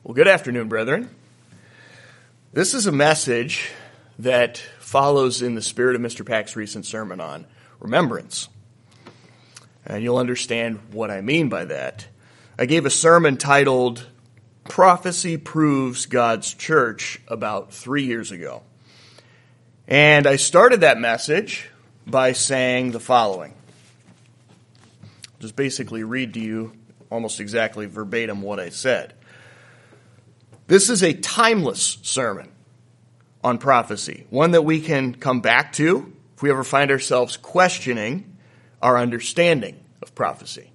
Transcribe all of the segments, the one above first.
Well, good afternoon, brethren. This is a message that follows in the spirit of Mr. Pack's recent sermon on remembrance. And you'll understand what I mean by that. I gave a sermon titled, Prophecy Proves God's Church, about 3 years ago. And I started that message by saying the following. I'll just basically read to you almost exactly verbatim what I said. This is a timeless sermon on prophecy, one that we can come back to if we ever find ourselves questioning our understanding of prophecy.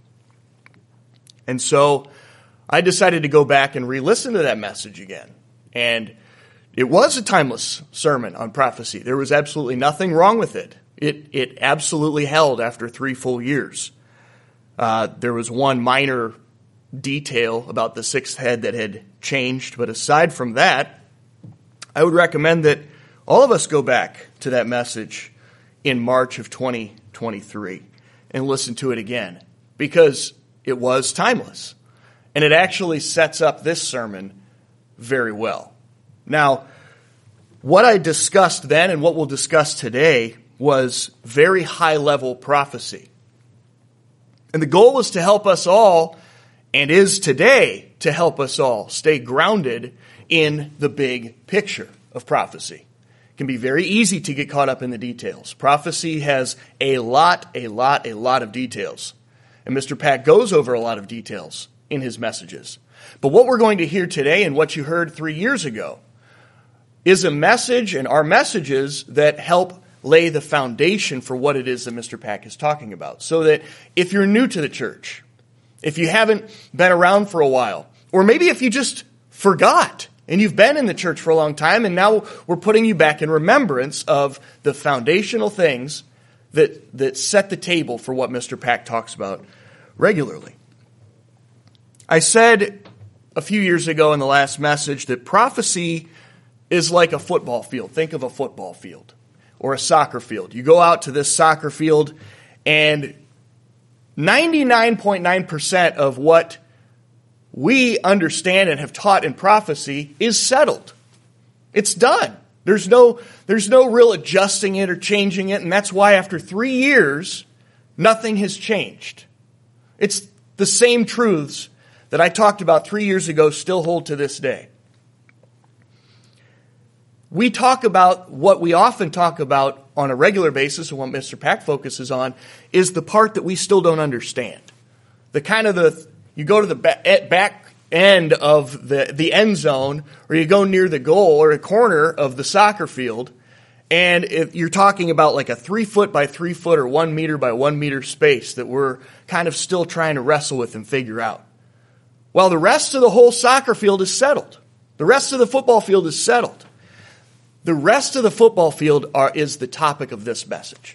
And so I decided to go back and re-listen to that message again. And it was a timeless sermon on prophecy. There was absolutely nothing wrong with it. It absolutely held after 3 full years. There was one minor detail about the sixth head that had changed, but aside from that, I would recommend that all of us go back to that message in March of 2023 and listen to it again, because it was timeless, and it actually sets up this sermon very well. Now, what I discussed then and what we'll discuss today was very high-level prophecy. And the goal was to help us all, and is today to help us all, stay grounded in the big picture of prophecy. It can be very easy to get caught up in the details. Prophecy has a lot of details. And Mr. Pack goes over a lot of details in his messages. But what we're going to hear today and what you heard 3 years ago is a message and our messages that help lay the foundation for what it is that Mr. Pack is talking about. So that if you're new to the church, if you haven't been around for a while, or maybe if you just forgot and you've been in the church for a long time and now we're putting you back in remembrance of the foundational things that set the table for what Mr. Pack talks about regularly. I said a few years ago in the last message that prophecy is like a football field. Think of a football field or a soccer field. You go out to this soccer field and 99.9% of what we understand and have taught in prophecy is settled. It's done. There's no real adjusting it or changing it, and that's why after 3 years, nothing has changed. It's the same truths that I talked about 3 years ago still hold to this day. We talk about what we often talk about on a regular basis, and what Mr. Pack focuses on, is the part that we still don't understand. You go to the back end of the end zone, or you go near the goal or a corner of the soccer field, and if you're talking about like a 3 foot by 3 foot or 1 meter by 1 meter space that we're kind of still trying to wrestle with and figure out. While the rest of the whole soccer field is settled. The rest of the football field is settled. The rest of the football field is the topic of this message.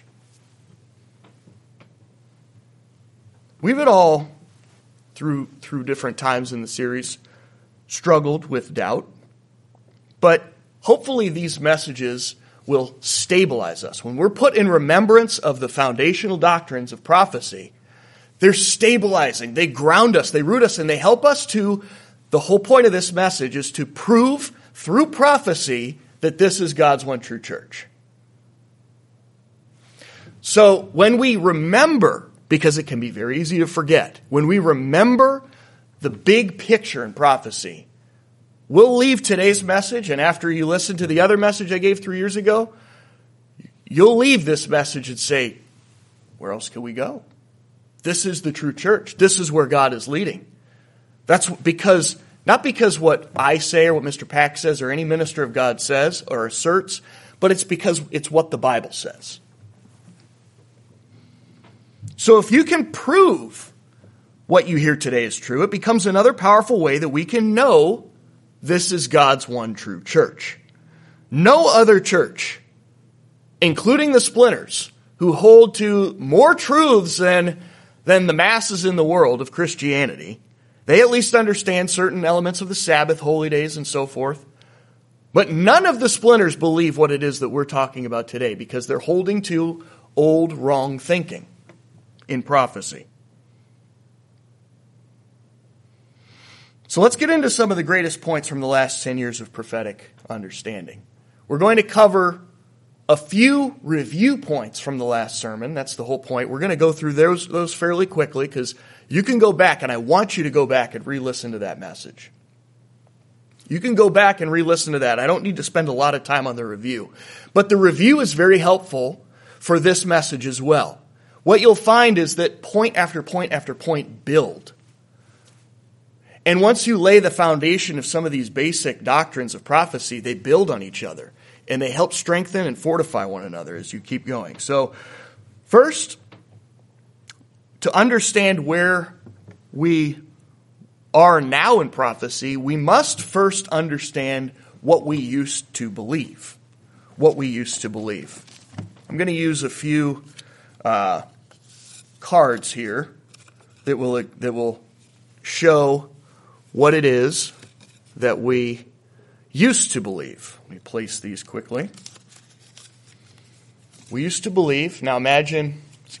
We've all, through different times in the series, struggled with doubt. But hopefully these messages will stabilize us. When we're put in remembrance of the foundational doctrines of prophecy, they're stabilizing, they ground us, they root us, and they help us to, the whole point of this message is to prove through prophecy that this is God's one true church. So when we remember, because it can be very easy to forget, when we remember the big picture in prophecy, we'll leave today's message, and after you listen to the other message I gave 3 years ago, you'll leave this message and say, where else can we go? This is the true church. This is where God is leading. That's because, not because what I say or what Mr. Pack says or any minister of God says or asserts, but it's because it's what the Bible says. So if you can prove what you hear today is true, it becomes another powerful way that we can know this is God's one true church. No other church, including the splinters, who hold to more truths than the masses in the world of Christianity, they at least understand certain elements of the Sabbath, holy days, and so forth. But none of the splinters believe what it is that we're talking about today, because they're holding to old, wrong thinking in prophecy. So let's get into some of the greatest points from the last 10 years of prophetic understanding. We're going to cover a few review points from the last sermon. That's the whole point. We're going to go through those fairly quickly because you can go back, and I want you to go back and re-listen to that message. You can go back and re-listen to that. I don't need to spend a lot of time on the review. But the review is very helpful for this message as well. What you'll find is that point after point after point build. And once you lay the foundation of some of these basic doctrines of prophecy, they build on each other. And they help strengthen and fortify one another as you keep going. So, first, to understand where we are now in prophecy, we must first understand what we used to believe. What we used to believe. I'm going to use a few cards here that will show what it is that we used to believe. Let me place these quickly. We used to believe. Now imagine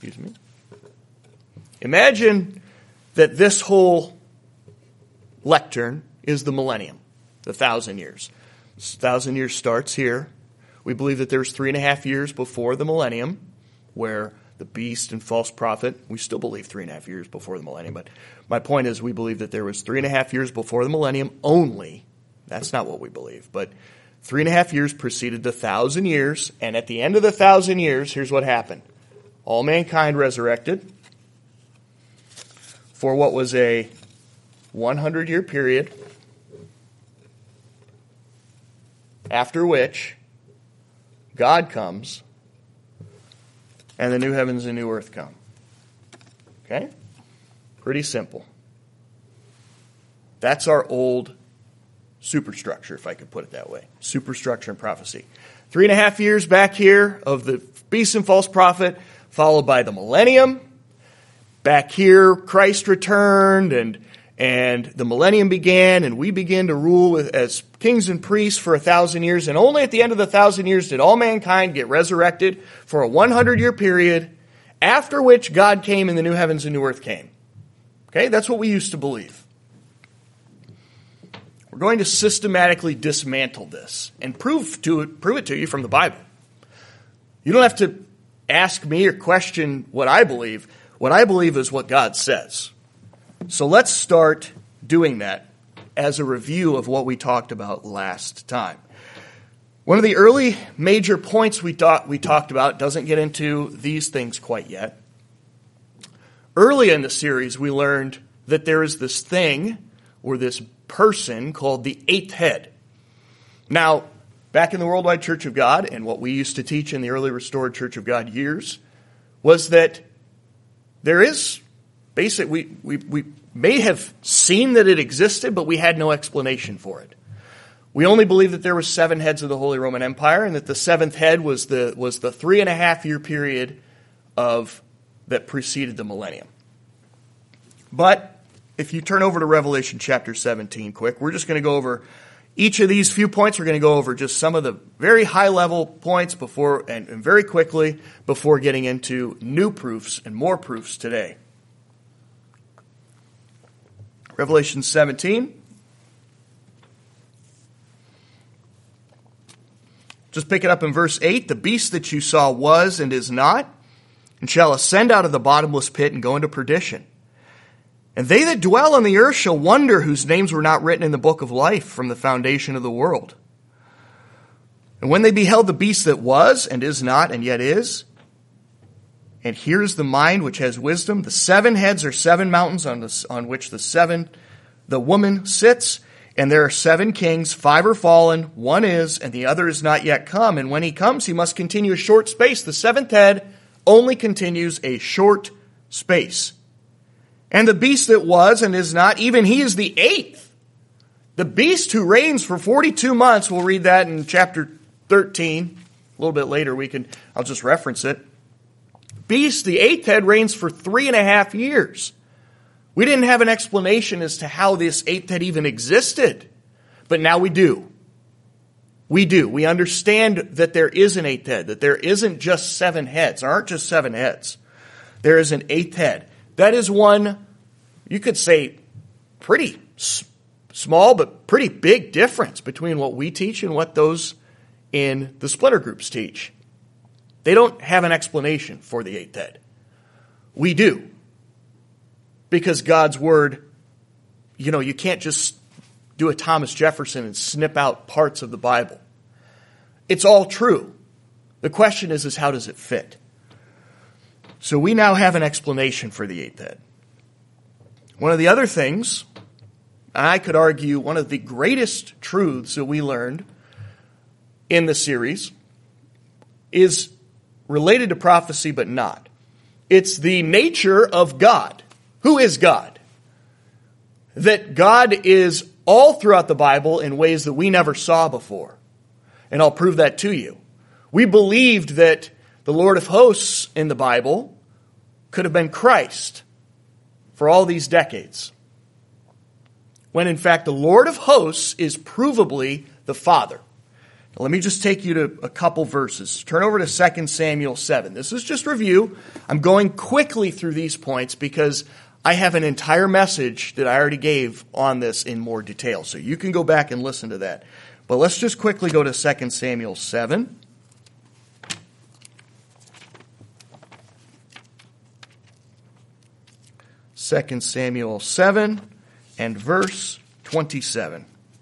that this whole lectern is the millennium, the 1,000 years. 1,000 years starts here. We believe that there's 3.5 years before the millennium, where the beast and false prophet, we still believe 3.5 years before the millennium, but my point is we believe that there was 3.5 years before the millennium only. That's not what we believe, but 3.5 years preceded the 1,000 years, and at the end of the 1,000 years, here's what happened. All mankind resurrected for what was a 100-year period, after which God comes and the new heavens and new earth come. Okay? Pretty simple. That's our old superstructure, if I could put it that way. Superstructure and prophecy. 3.5 years back here of the beast and false prophet, followed by the millennium. Back here, Christ returned, and the millennium began, and we began to rule as kings and priests for 1,000 years. And only at the end of the 1,000 years did all mankind get resurrected for a 100-year period, after which God came and the new heavens and new earth came. Okay, that's what we used to believe. We're going to systematically dismantle this and prove it to you from the Bible. You don't have to ask me or question what I believe. What I believe is what God says. So let's start doing that as a review of what we talked about last time. One of the early major points we talked about doesn't get into these things quite yet. Early in the series, we learned that there is this thing or this person called the eighth head. Now, back in the Worldwide Church of God, and what we used to teach in the early Restored Church of God years, was that there is we may have seen that it existed, but we had no explanation for it. We only believed that there were 7 heads of the Holy Roman Empire, and that the 7th head was the 3.5-year period that preceded the millennium. But if you turn over to Revelation chapter 17 quick, we're just going to go over each of these few points. We're going to go over just some of the very high-level points before and very quickly before getting into new proofs and more proofs today. Revelation 17. Just pick it up in verse 8. The beast that you saw was and is not, and shall ascend out of the bottomless pit and go into perdition. And they that dwell on the earth shall wonder whose names were not written in the book of life from the foundation of the world. And when they beheld the beast that was and is not and yet is, and here's the mind which has wisdom, the 7 heads are 7 mountains on which the woman sits, and there are 7 kings, 5 are fallen, 1 is, and the other is not yet come. And when he comes, he must continue a short space. The 7th head only continues a short space. And the beast that was and is not, even he is the 8th. The beast who reigns for 42 months, we'll read that in chapter 13. A little bit later, I'll just reference it. Beast, the 8th head, reigns for 3.5 years. We didn't have an explanation as to how this 8th head even existed. But now we do. We do. We understand that there is an 8th head, that there isn't just 7 heads. There aren't just 7 heads. There is an 8th head. That is one, you could say, pretty small but pretty big difference between what we teach and what those in the splinter groups teach. They don't have an explanation for the eighth head. We do. Because God's Word, you can't just do a Thomas Jefferson and snip out parts of the Bible. It's all true. The question is how does it fit? So we now have an explanation for the eighth head. One of the other things, I could argue one of the greatest truths that we learned in the series, is related to prophecy but not. It's the nature of God. Who is God? That God is all throughout the Bible in ways that we never saw before. And I'll prove that to you. We believed that the Lord of hosts in the Bible could have been Christ for all these decades. When in fact the Lord of hosts is provably the Father. Now, let me just take you to a couple verses. Turn over to 2 Samuel 7. This is just review. I'm going quickly through these points because I have an entire message that I already gave on this in more detail. So you can go back and listen to that. But let's just quickly go to 2 Samuel 7. Second Samuel 7 and verse 27.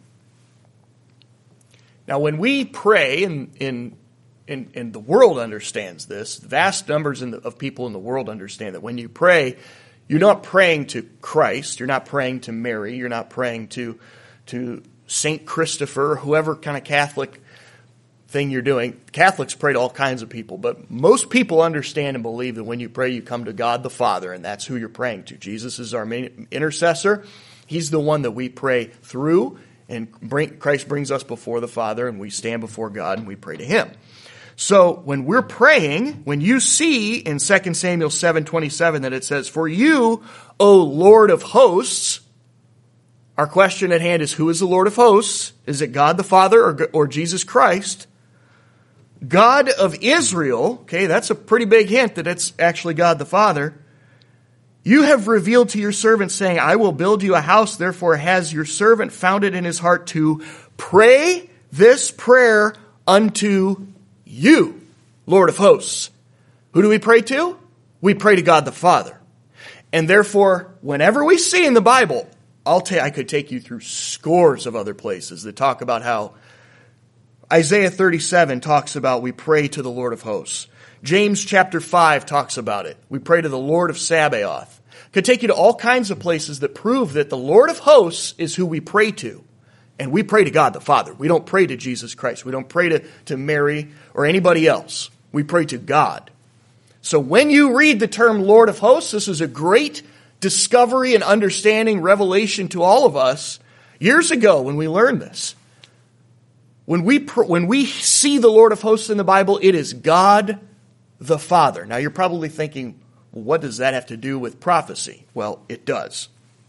Now, when we pray, and the world understands this, vast numbers of people in the world understand that when you pray, you're not praying to Christ, you're not praying to Mary, you're not praying to St. Christopher, whoever kind of Catholic thing you're doing. Catholics pray to all kinds of people, but most people understand and believe that when you pray, you come to God the Father, and that's who you're praying to. Jesus is our main intercessor. He's the one that we pray through, and Christ brings us before the Father, and we stand before God, and we pray to Him. So when we're praying, when you see in 2 Samuel 7:27 that it says, "For you, O Lord of hosts," our question at hand is, who is the Lord of hosts? Is it God the Father or Jesus Christ? God of Israel, okay, that's a pretty big hint that it's actually God the Father. You have revealed to your servant, saying, I will build you a house. Therefore has your servant found it in his heart to pray this prayer unto you, Lord of hosts. Who do we pray to? We pray to God the Father. And therefore, whenever we see in the Bible, I could take you through scores of other places that talk about how Isaiah 37 talks about we pray to the Lord of hosts. James chapter 5 talks about it. We pray to the Lord of Sabaoth. Could take you to all kinds of places that prove that the Lord of hosts is who we pray to. And we pray to God the Father. We don't pray to Jesus Christ. We don't pray to Mary or anybody else. We pray to God. So when you read the term Lord of hosts, this is a great discovery and understanding, revelation to all of us years ago when we learned this. When we see the Lord of hosts in the Bible, it is God the Father. Now you're probably thinking, well, what does that have to do with prophecy? Well, it does.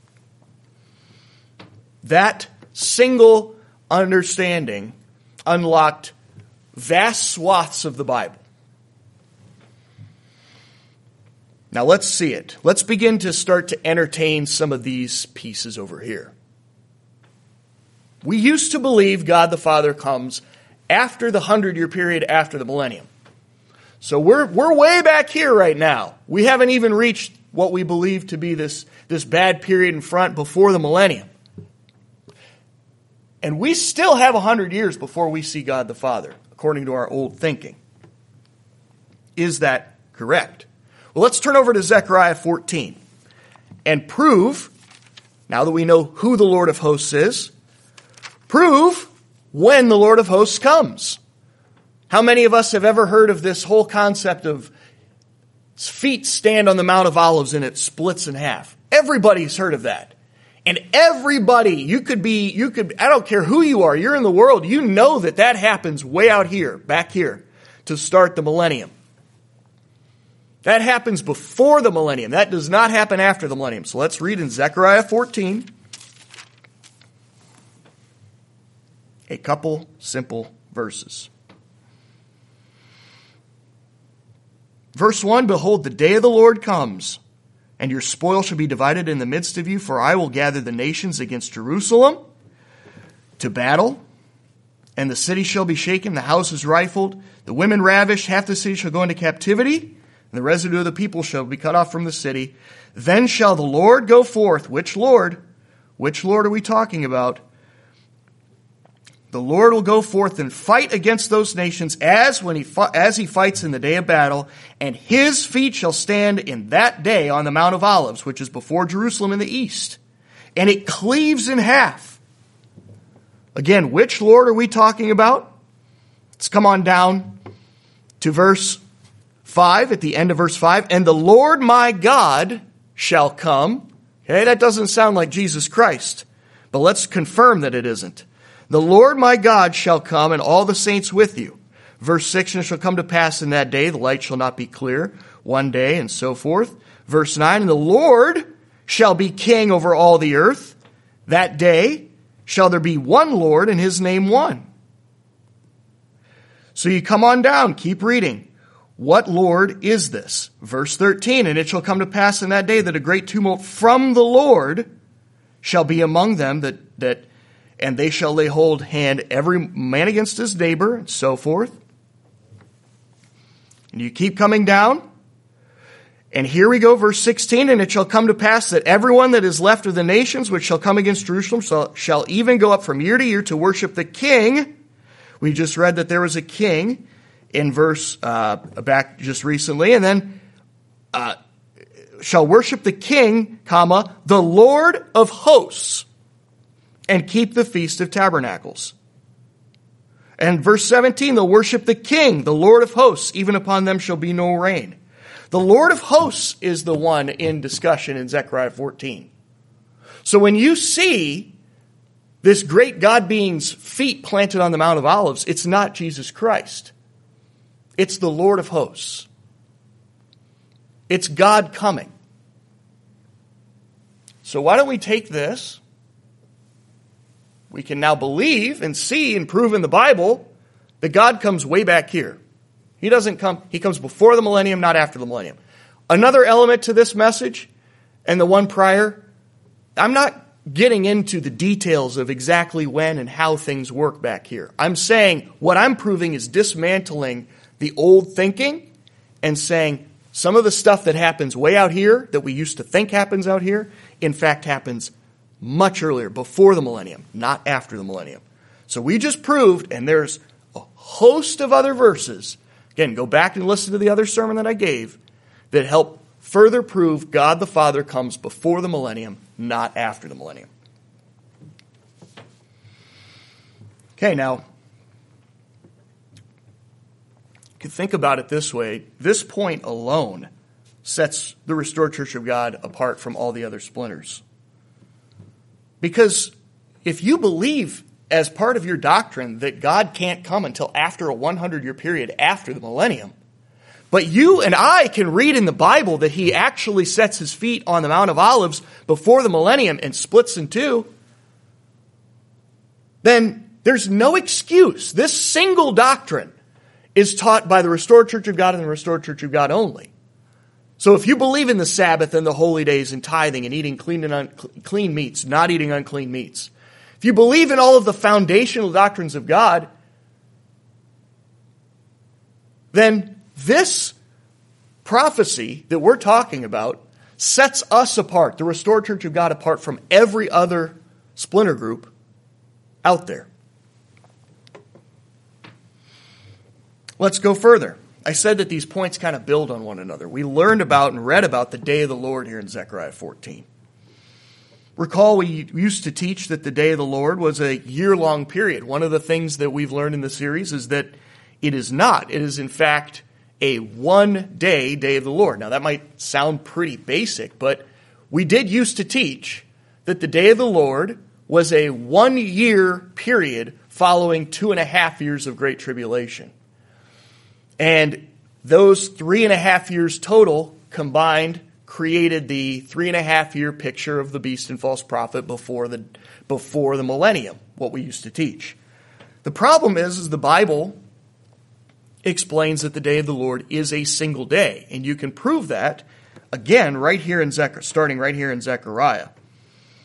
That single understanding unlocked vast swaths of the Bible. Now let's see it. Let's begin to start to entertain some of these pieces over here. We used to believe God the Father comes after the 100-year period after the millennium. So we're way back here right now. We haven't even reached what we believe to be this bad period in front before the millennium. And we still have 100 years before we see God the Father, according to our old thinking. Is that correct? Well, let's turn over to Zechariah 14 and prove, now that we know who the Lord of hosts is, prove when the Lord of hosts comes. How many of us have ever heard of this whole concept of feet stand on the Mount of Olives and it splits in half? Everybody's heard of that. And everybody, I don't care who you are, you're in the world, you know that happens way out here, back here, to start the millennium. That happens before the millennium. That does not happen after the millennium. So let's read in Zechariah 14 a couple simple verses. Verse 1, Behold, the day of the Lord comes, and your spoil shall be divided in the midst of you, for I will gather the nations against Jerusalem. to battle, and the city shall be shaken, the houses rifled, the women ravished, half the city shall go into captivity, and the residue of the people shall be cut off from the city. Then shall the Lord go forth. Which Lord? Which Lord are we talking about? The Lord will go forth and fight against those nations as he fights in the day of battle, and his feet shall stand in that day on the Mount of Olives, which is before Jerusalem in the east. And it cleaves in half. Again, which Lord are we talking about? Let's come on down to verse 5, at the end of verse 5. And the Lord my God shall come. Okay, that doesn't sound like Jesus Christ, but let's confirm that it isn't. The Lord my God shall come, and all the saints with you. Verse 6, and it shall come to pass in that day, the light shall not be clear one day, and so forth. Verse 9, and the Lord shall be king over all the earth. That day shall there be one Lord, and his name one. So you come on down, keep reading. What Lord is this? Verse 13, and it shall come to pass in that day that a great tumult from the Lord shall be among them, and they shall lay hold hand every man against his neighbor, and so forth. And you keep coming down. And here we go, verse 16, and it shall come to pass that everyone that is left of the nations which shall come against Jerusalem shall even go up from year to year to worship the king. We just read that there was a king in verse back just recently, and then shall worship the king, comma, the Lord of hosts, and keep the Feast of Tabernacles. And verse 17, they'll worship the king, the Lord of hosts, even upon them shall be no rain. The Lord of hosts is the one in discussion in Zechariah 14. So when you see this great God being's feet planted on the Mount of Olives, it's not Jesus Christ. It's the Lord of hosts. It's God coming. So why don't we take this? We can now believe and see and prove in the Bible that God comes way back here. He doesn't come, he comes before the millennium, not after the millennium. Another element to this message and the one prior, I'm not getting into the details of exactly when and how things work back here. I'm saying what I'm proving is dismantling the old thinking and saying some of the stuff that happens way out here that we used to think happens out here, in fact happens much earlier, before the millennium, not after the millennium. So we just proved, and there's a host of other verses, again, go back and listen to the other sermon that I gave, that help further prove God the Father comes before the millennium, not after the millennium. Okay, now, you can think about it this way. This point alone sets the Restored Church of God apart from all the other splinters. Because if you believe as part of your doctrine that God can't come until after a 100-year period after the millennium, but you and I can read in the Bible that he actually sets his feet on the Mount of Olives before the millennium and splits in two, then there's no excuse. This single doctrine is taught by the Restored Church of God and the Restored Church of God only. So if you believe in the Sabbath and the holy days and tithing and eating clean and unclean meats, not eating unclean meats, if you believe in all of the foundational doctrines of God, then this prophecy that we're talking about sets us apart, the Restored Church of God, apart from every other splinter group out there. Let's go further. I said that these points kind of build on one another. We learned about and read about the day of the Lord here in Zechariah 14. Recall we used to teach that the day of the Lord was a year-long period. One of the things that we've learned in the series is that it is not. It is, in fact, a one-day day of the Lord. Now, that might sound pretty basic, but we did used to teach that the day of the Lord was a one-year period following 2.5 years of Great Tribulation. And those 3.5 years total combined created the 3.5-year picture of the beast and false prophet before the millennium, what we used to teach. The problem is the Bible explains that the day of the Lord is a single day. And you can prove that, again, right here in starting right here in Zechariah.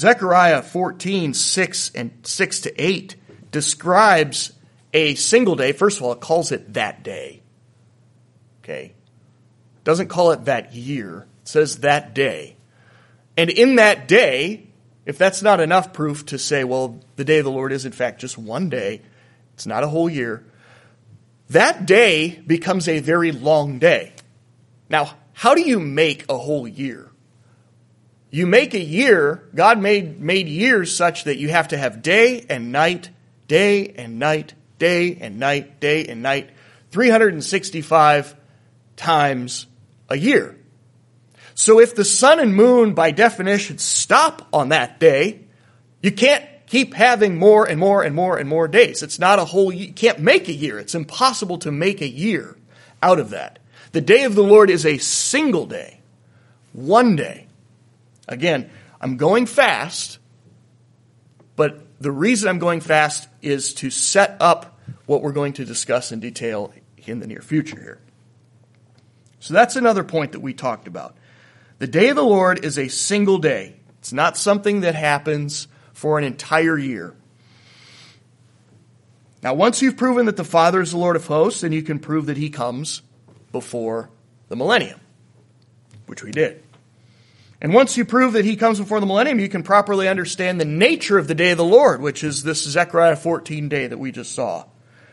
Zechariah 14, 6 and 6 to 8 describes a single day. First of all, it calls it that day. Okay. Doesn't call it that year. It says that day. And in that day, if that's not enough proof to say, well, the day of the Lord is in fact just one day, it's not a whole year, that day becomes a very long day. Now, how do you make a whole year? You make a year, God made years such that you have to have day and night, day and night, day and night, day and night, 365 times a year. So if the sun and moon, by definition, stop on that day, you can't keep having more and more and more and more days. It's not a whole year. You can't make a year. It's impossible to make a year out of that. The day of the Lord is a single day, one day. Again, I'm going fast, but the reason I'm going fast is to set up what we're going to discuss in detail in the near future here. So that's another point that we talked about. The day of the Lord is a single day. It's not something that happens for an entire year. Now, once you've proven that the Father is the Lord of hosts, then you can prove that he comes before the millennium, which we did. And once you prove that he comes before the millennium, you can properly understand the nature of the day of the Lord, which is this Zechariah 14 day that we just saw.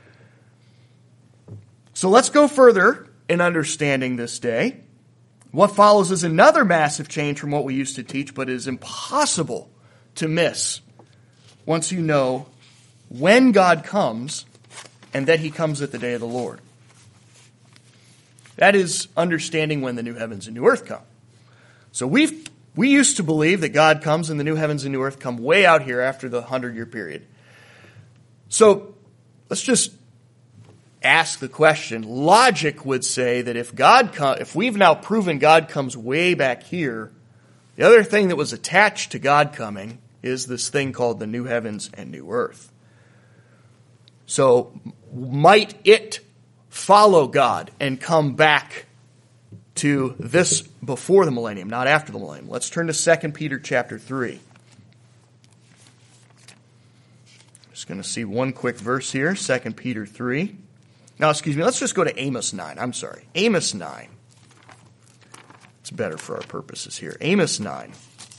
So let's go further in understanding this day. What follows is another massive change from what we used to teach, but is impossible to miss once you know when God comes and that he comes at the day of the Lord. That is understanding when the new heavens and new earth come. So we used to believe that God comes and the new heavens and new earth come way out here after the 100-year period. So let's just ask the question. Logic would say that if we've now proven God comes way back here, the other thing that was attached to God coming is this thing called the new heavens and new earth. So might it follow God and come back to this before the millennium, not after the millennium? Let's turn to 2 Peter chapter 3. I'm just going to see one quick verse here, 2 Peter 3. Now, let's just go to Amos 9. I'm sorry, Amos 9. It's better for our purposes here. Amos 9.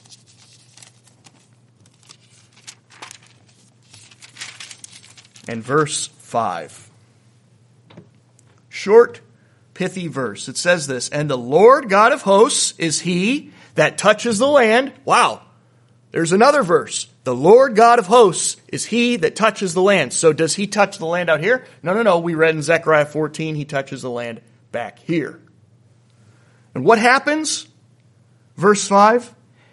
And verse 5. Short, pithy verse. It says this, "And the Lord God of hosts is he that touches the land." Wow. There's another verse. The Lord God of hosts is he that touches the land. So does he touch the land out here? No. We read in Zechariah 14, he touches the land back here. And what happens? Verse 5.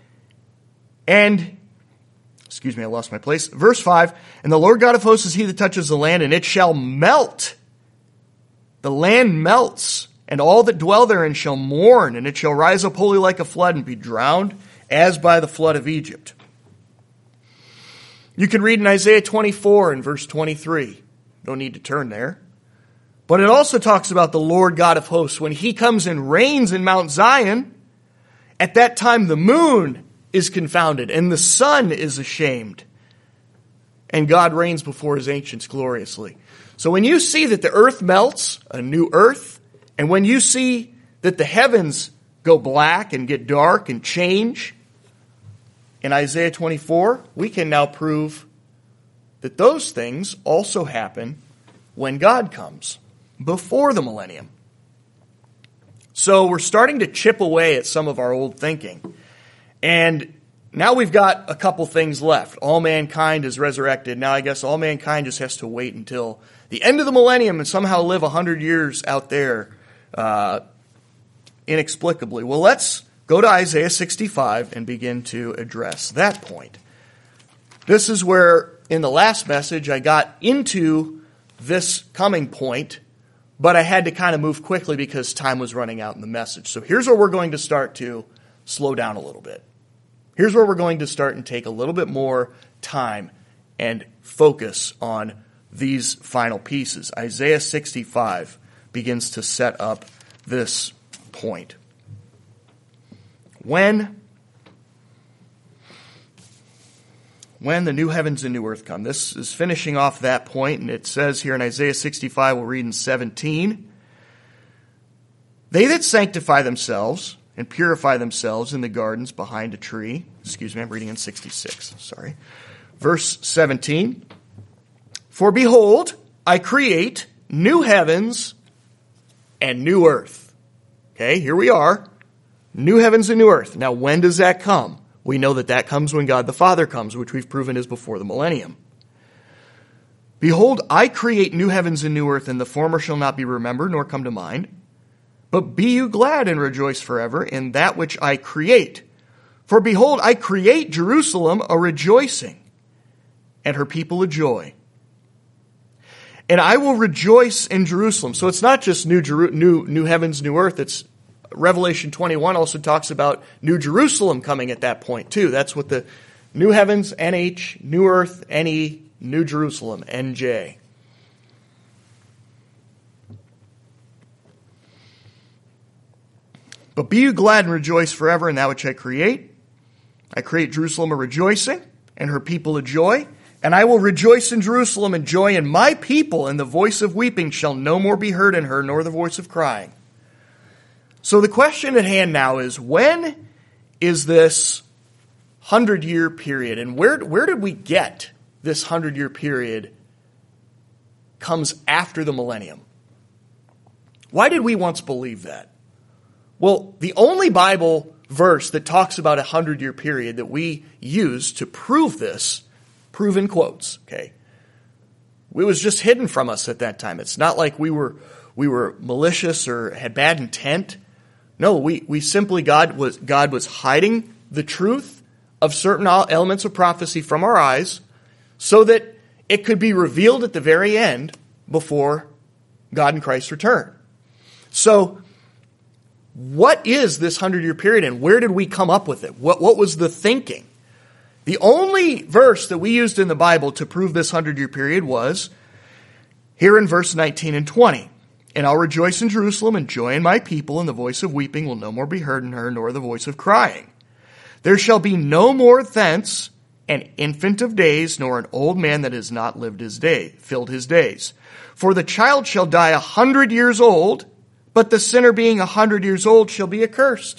I lost my place. Verse 5, "And the Lord God of hosts is he that touches the land, and it shall melt." The land melts, and all that dwell therein shall mourn, and it shall rise up wholly like a flood and be drowned as by the flood of Egypt. You can read in Isaiah 24 and verse 23. Don't need to turn there. But it also talks about the Lord God of hosts. When he comes and reigns in Mount Zion, at that time the moon is confounded and the sun is ashamed. And God reigns before his ancients gloriously. So when you see that the earth melts, a new earth, and when you see that the heavens go black and get dark and change, in Isaiah 24, we can now prove that those things also happen when God comes, before the millennium. So we're starting to chip away at some of our old thinking. And now we've got a couple things left. All mankind is resurrected. Now I guess all mankind just has to wait until the end of the millennium and somehow live 100 years out there inexplicably. Well, let's go to Isaiah 65 and begin to address that point. This is where, in the last message, I got into this coming point, but I had to kind of move quickly because time was running out in the message. So here's where we're going to start to slow down a little bit. Here's where we're going to start and take a little bit more time and focus on these final pieces. Isaiah 65 begins to set up this point. When when the new heavens and new earth come. This is finishing off that point, and it says here in Isaiah 65, we'll read in 17, they that sanctify themselves and purify themselves in the gardens behind a tree. Excuse me, I'm reading in 66, sorry. Verse 17, for behold, I create new heavens and new earth. Okay, here we are. New heavens and new earth. Now, when does that come? We know that that comes when God the Father comes, which we've proven is before the millennium. Behold, I create new heavens and new earth, and the former shall not be remembered nor come to mind. But be you glad and rejoice forever in that which I create. For behold, I create Jerusalem a rejoicing, and her people a joy. And I will rejoice in Jerusalem. So it's not just new heavens, new earth. It's Revelation 21 also talks about New Jerusalem coming at that point too. That's what the new heavens, NH, new earth, NE, New Jerusalem, NJ. But be you glad and rejoice forever in that which I create. I create Jerusalem a rejoicing, and her people a joy. And I will rejoice in Jerusalem and joy in my people, and the voice of weeping shall no more be heard in her, nor the voice of crying. So the question at hand now is, when is this 100-year period? And where did we get this 100-year period comes after the millennium? Why did we once believe that? Well, the only Bible verse that talks about a 100-year period that we use to prove this, prove in quotes, okay, it was just hidden from us at that time. It's not like we were malicious or had bad intent. No, we simply, God was hiding the truth of certain elements of prophecy from our eyes so that it could be revealed at the very end before God and Christ return. So, what is this 100-year period, and where did we come up with it? What was the thinking? The only verse that we used in the Bible to prove this 100-year period was here in verse 19 and 20. And I'll rejoice in Jerusalem and joy in my people, and the voice of weeping will no more be heard in her, nor the voice of crying. There shall be no more thence an infant of days, nor an old man that has not filled his days. For the child shall die 100 years old, but the sinner being 100 years old shall be accursed.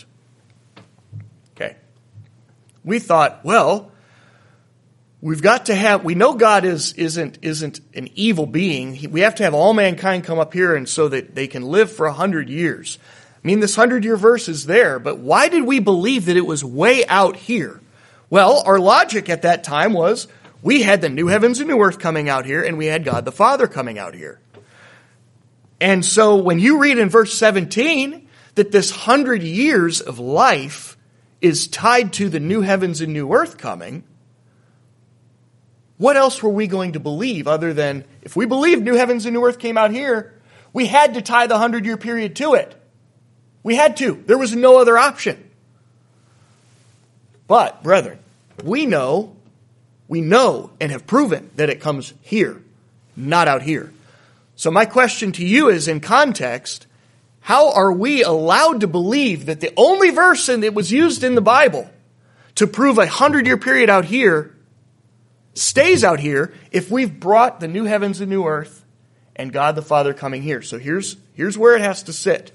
Okay. We thought, well, we know God isn't an evil being. We have to have all mankind come up here and so that they can live for 100 years. I mean, this 100-year verse is there, but why did we believe that it was way out here? Well, our logic at that time was we had the new heavens and new earth coming out here, and we had God the Father coming out here. And so when you read in verse 17 that this 100 years of life is tied to the new heavens and new earth coming, what else were we going to believe other than if we believed new heavens and new earth came out here, we had to tie the 100-year period to it. We had to. There was no other option. But, brethren, we know and have proven that it comes here, not out here. So my question to you is, in context, how are we allowed to believe that the only verse that was used in the Bible to prove a 100-year period out here stays out here if we've brought the new heavens and new earth and God the Father coming here? So here's where it has to sit.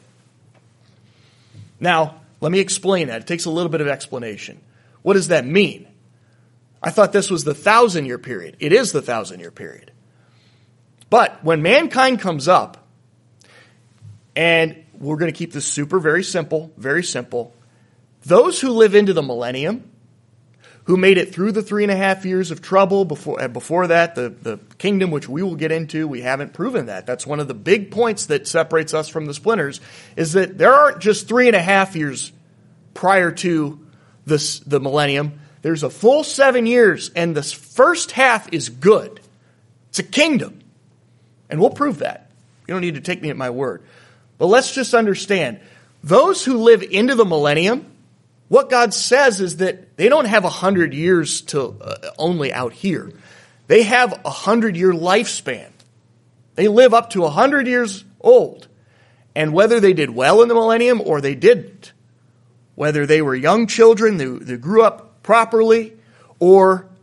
Now, let me explain that. It takes a little bit of explanation. What does that mean? I thought this was the 1,000-year period. It is the 1,000-year period. But when mankind comes up, and we're going to keep this very simple, those who live into the millennium, who made it through the 3.5 years of trouble before that, the kingdom which we will get into, we haven't proven that. That's one of the big points that separates us from the splinters, is that there aren't just 3.5 years prior to the millennium. There's a full 7 years, and the first half is good. It's a kingdom. And we'll prove that. You don't need to take me at my word. But let's just understand, those who live into the millennium, what God says is that they don't have 100 years to only out here. They have a 100-year lifespan. They live up to 100 years old. And whether they did well in the millennium or they didn't, whether they were young children, they grew up properly, or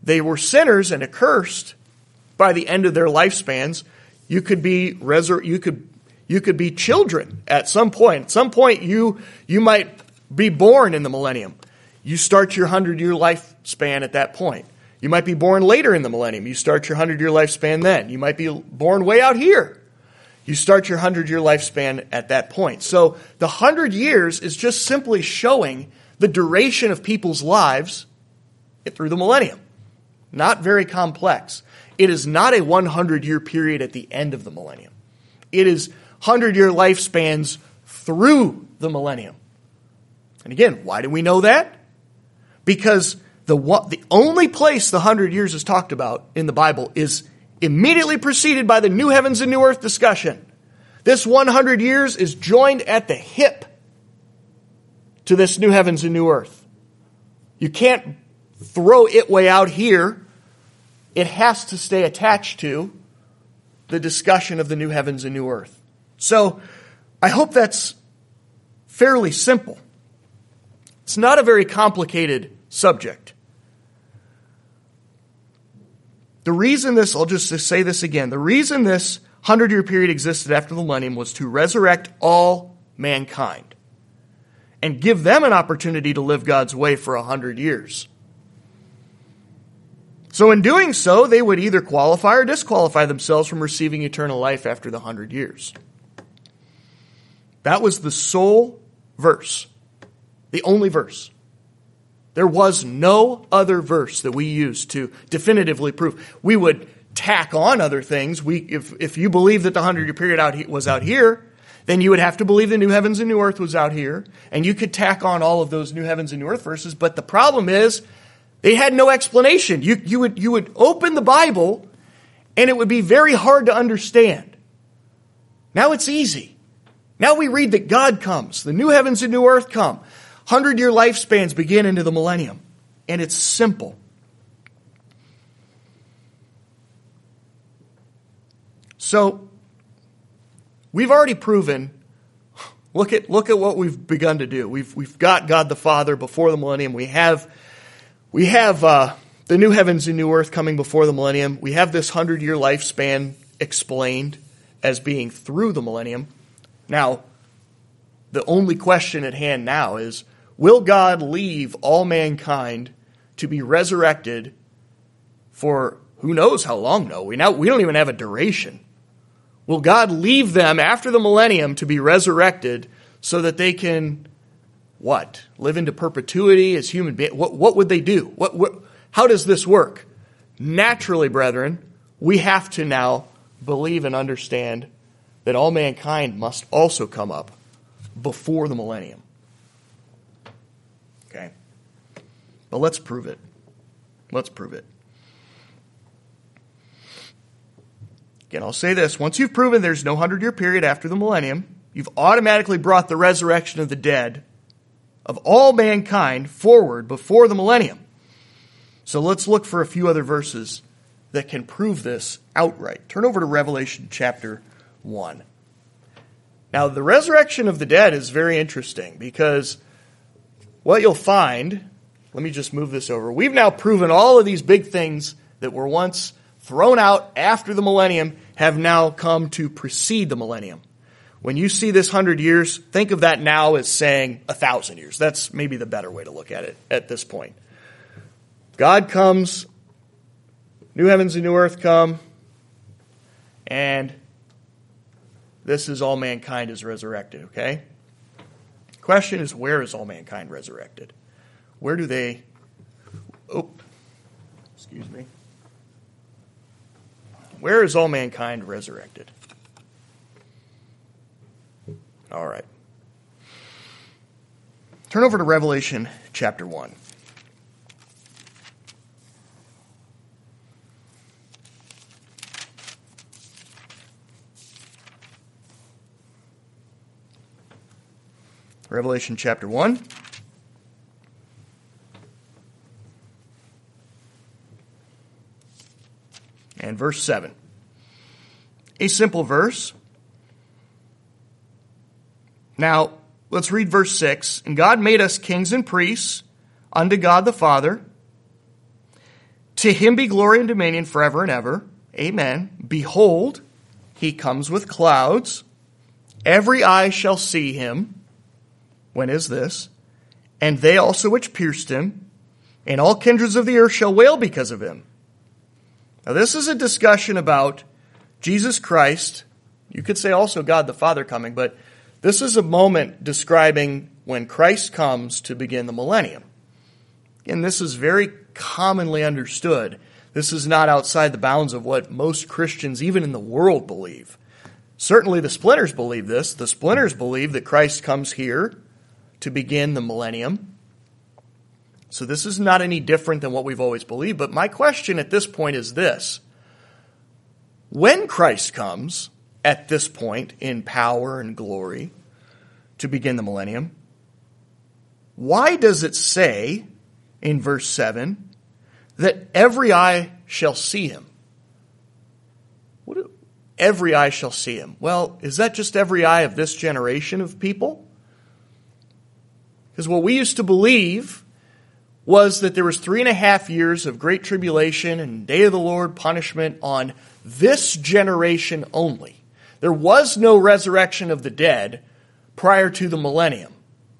they were sinners and accursed by the end of their lifespans, you could be children at some point. At some point, you might be born in the millennium. You start your 100-year lifespan at that point. You might be born later in the millennium. You start your 100-year lifespan then. You might be born way out here. You start your 100-year lifespan at that point. So the 100 years is just simply showing the duration of people's lives through the millennium. Not very complex. It is not a 100-year period at the end of the millennium. It is 100-year lifespans through the millennium. And again, why do we know that? Because the only place the 100 years is talked about in the Bible is immediately preceded by the new heavens and new earth discussion. This 100 years is joined at the hip to this new heavens and new earth. You can't throw it way out here. It has to stay attached to the discussion of the new heavens and new earth. So I hope that's fairly simple. It's not a very complicated subject. The reason this, I'll just say this again, the reason this 100-year period existed after the millennium was to resurrect all mankind and give them an opportunity to live God's way for 100 years. So in doing so, they would either qualify or disqualify themselves from receiving eternal life after the 100 years. That was the sole verse, the only verse. There was no other verse that we used to definitively prove. We would tack on other things. If you believe that the 100-year period was out here, then you would have to believe the new heavens and new earth was out here, and you could tack on all of those new heavens and new earth verses. But the problem is, they had no explanation. You would open the Bible, and it would be very hard to understand. Now it's easy. Now we read that God comes, the new heavens and new earth come. 100-year lifespans begin into the millennium. And it's simple. So, we've already proven, look at what we've begun to do. We've got God the Father before the millennium. We have the new heavens and new earth coming before the millennium. We have this 100-year lifespan explained as being through the millennium. Now, the only question at hand now is, will God leave all mankind to be resurrected for who knows how long? No, we don't even have a duration. Will God leave them after the millennium to be resurrected so that they can, what? Live into perpetuity as human beings? What would they do? How does this work? Naturally, brethren, we have to now believe and understand that all mankind must also come up before the millennium. Okay? But let's prove it. Let's prove it. Again, I'll say this. Once you've proven there's no 100-year period after the millennium, you've automatically brought the resurrection of the dead of all mankind forward before the millennium. So let's look for a few other verses that can prove this outright. Turn over to Revelation chapter 1. Now, the resurrection of the dead is very interesting because what you'll find, let me just move this over. We've now proven all of these big things that were once thrown out after the millennium have now come to precede the millennium. When you see this 100 years, think of that now as saying 1,000 years. That's maybe the better way to look at it at this point. God comes, new heavens and new earth come, and this is all mankind is resurrected, okay? Question is, where is all mankind resurrected? Where do they... excuse me. Where is all mankind resurrected? All right. Turn over to Revelation chapter 1. Revelation chapter 1. And verse 7. A simple verse. Now, let's read verse 6. And God made us kings and priests unto God the Father, To him be glory and dominion forever and ever. Amen. Behold, he comes with clouds. Every eye shall see him. When is this? And they also which pierced him, and all kindreds of the earth shall wail because of him. Now this is a discussion about Jesus Christ. You could say also God the Father coming, but this is a moment describing when Christ comes to begin the millennium. And this is very commonly understood. This is not outside the bounds of what most Christians, even in the world, believe. Certainly the splinters believe this. The splinters believe that Christ comes here to begin the millennium. So this is not any different than what we've always believed. But my question at this point is this. When Christ comes at this point in power and glory to begin the millennium, why does it say in verse 7 that every eye shall see him? Every eye shall see him. Well, is that just every eye of this generation of people? Because what we used to believe was that there was 3.5 years of great tribulation and day of the Lord punishment on this generation only. There was no resurrection of the dead prior to the millennium.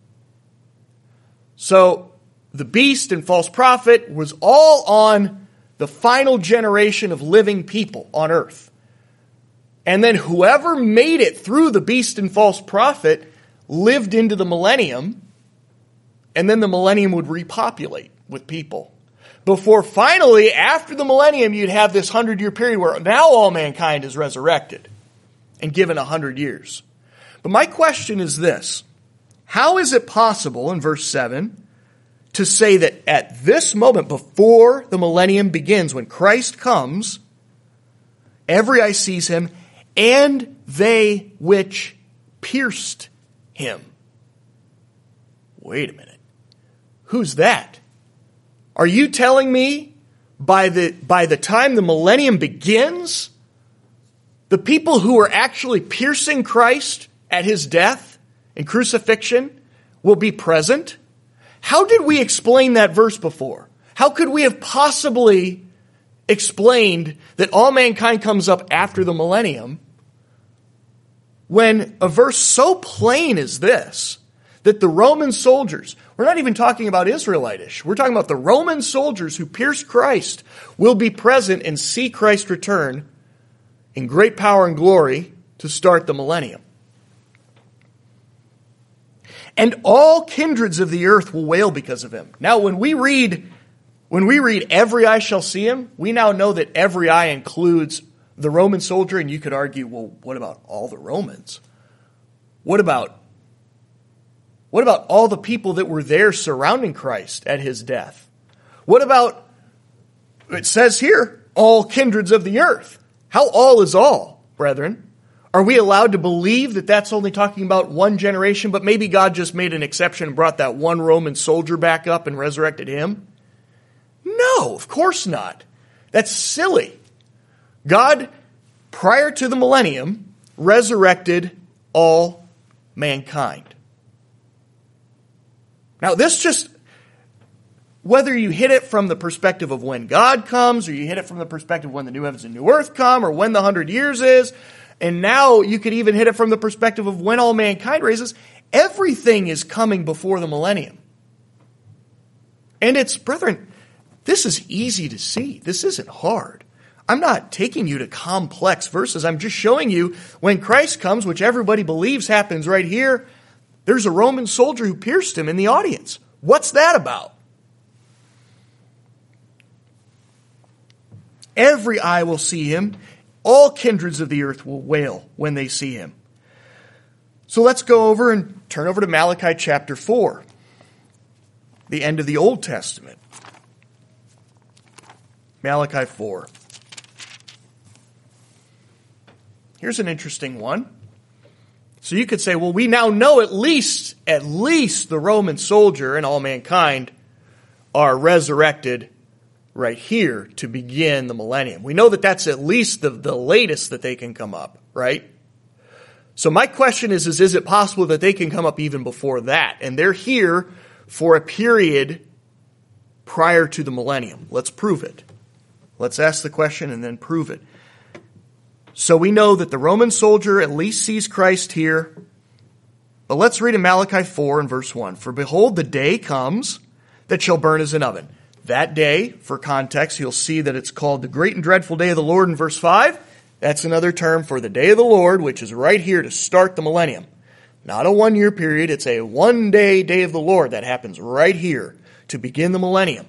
So the beast and false prophet was all on the final generation of living people on earth. And then whoever made it through the beast and false prophet lived into the millennium, and then the millennium would repopulate with people. Before finally, after the millennium, you'd have this 100-year period where now all mankind is resurrected and given 100 years. But my question is this. How is it possible, in verse 7, to say that at this moment, before the millennium begins, when Christ comes, every eye sees him, and they which pierced him? Wait a minute. Who's that? Are you telling me by the time the millennium begins, the people who are actually piercing Christ at his death and crucifixion will be present? How did we explain that verse before? How could we have possibly explained that all mankind comes up after the millennium when a verse so plain as this, that the Roman soldiers, we're not even talking about Israelitish, we're talking about the Roman soldiers who pierced Christ will be present and see Christ return in great power and glory to start the millennium. And all kindreds of the earth will wail because of him. Now, when we read every eye shall see him, we now know that every eye includes the Roman soldier, and you could argue, well, what about all the Romans? What about all the people that were there surrounding Christ at his death? What about, it says here, all kindreds of the earth. How all is all, brethren? Are we allowed to believe that that's only talking about one generation, but maybe God just made an exception and brought that one Roman soldier back up and resurrected him? No, of course not. That's silly. God, prior to the millennium, resurrected all mankind. Now, this just, whether you hit it from the perspective of when God comes, or you hit it from the perspective of when the new heavens and new earth come, or when the 100 years is, and now you could even hit it from the perspective of when all mankind raises, everything is coming before the millennium. And it's, brethren, this is easy to see. This isn't hard. I'm not taking you to complex verses. I'm just showing you when Christ comes, which everybody believes happens right here, there's a Roman soldier who pierced him in the audience. What's that about? Every eye will see him. All kindreds of the earth will wail when they see him. So let's go over and turn over to Malachi chapter 4, the end of the Old Testament. Malachi 4. Here's an interesting one. So you could say, well, we now know at least the Roman soldier and all mankind are resurrected right here to begin the millennium. We know that that's at least the latest that they can come up, right? So my question is it possible that they can come up even before that? And they're here for a period prior to the millennium. Let's prove it. Let's ask the question and then prove it. So we know that the Roman soldier at least sees Christ here. But let's read in Malachi 4 and verse 1. For behold, the day comes that shall burn as an oven. That day, for context, you'll see that it's called the great and dreadful day of the Lord in verse 5. That's another term for the day of the Lord, which is right here to start the millennium. Not a 1 year period. It's a 1 day of the Lord that happens right here to begin the millennium.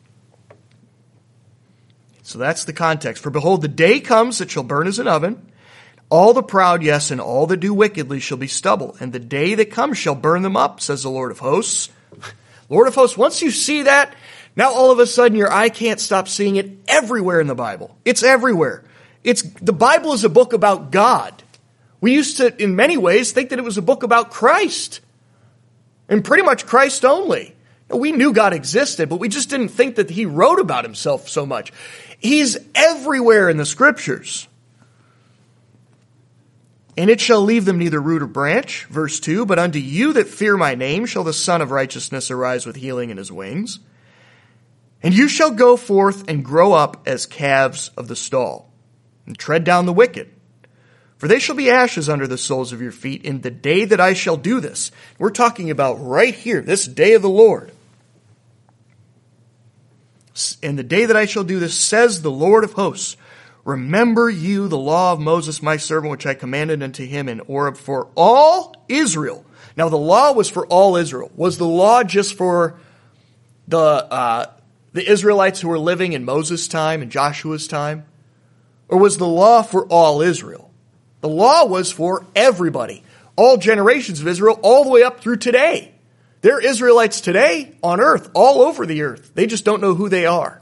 So that's the context. For behold, the day comes that shall burn as an oven. All the proud, yes, and all that do wickedly shall be stubble. And the day that comes shall burn them up, says the Lord of hosts. Lord of hosts, once you see that, now all of a sudden your eye can't stop seeing it everywhere in the Bible. It's everywhere. The Bible is a book about God. We used to, in many ways, think that it was a book about Christ. And pretty much Christ only. We knew God existed, but we just didn't think that he wrote about himself so much. He's everywhere in the Scriptures. And it shall leave them neither root or branch, verse 2, but unto you that fear my name shall the Son of Righteousness arise with healing in his wings. And you shall go forth and grow up as calves of the stall, and tread down the wicked. For they shall be ashes under the soles of your feet in the day that I shall do this. We're talking about right here, this day of the Lord. In the day that I shall do this, says the Lord of hosts, remember you the law of Moses my servant, which I commanded unto him in Horeb for all Israel. Now the law was for all Israel. Was the law just for the Israelites who were living in Moses' time and Joshua's time? Or was the law for all Israel? The law was for everybody. All generations of Israel, all the way up through today. There are Israelites today on earth, all over the earth. They just don't know who they are.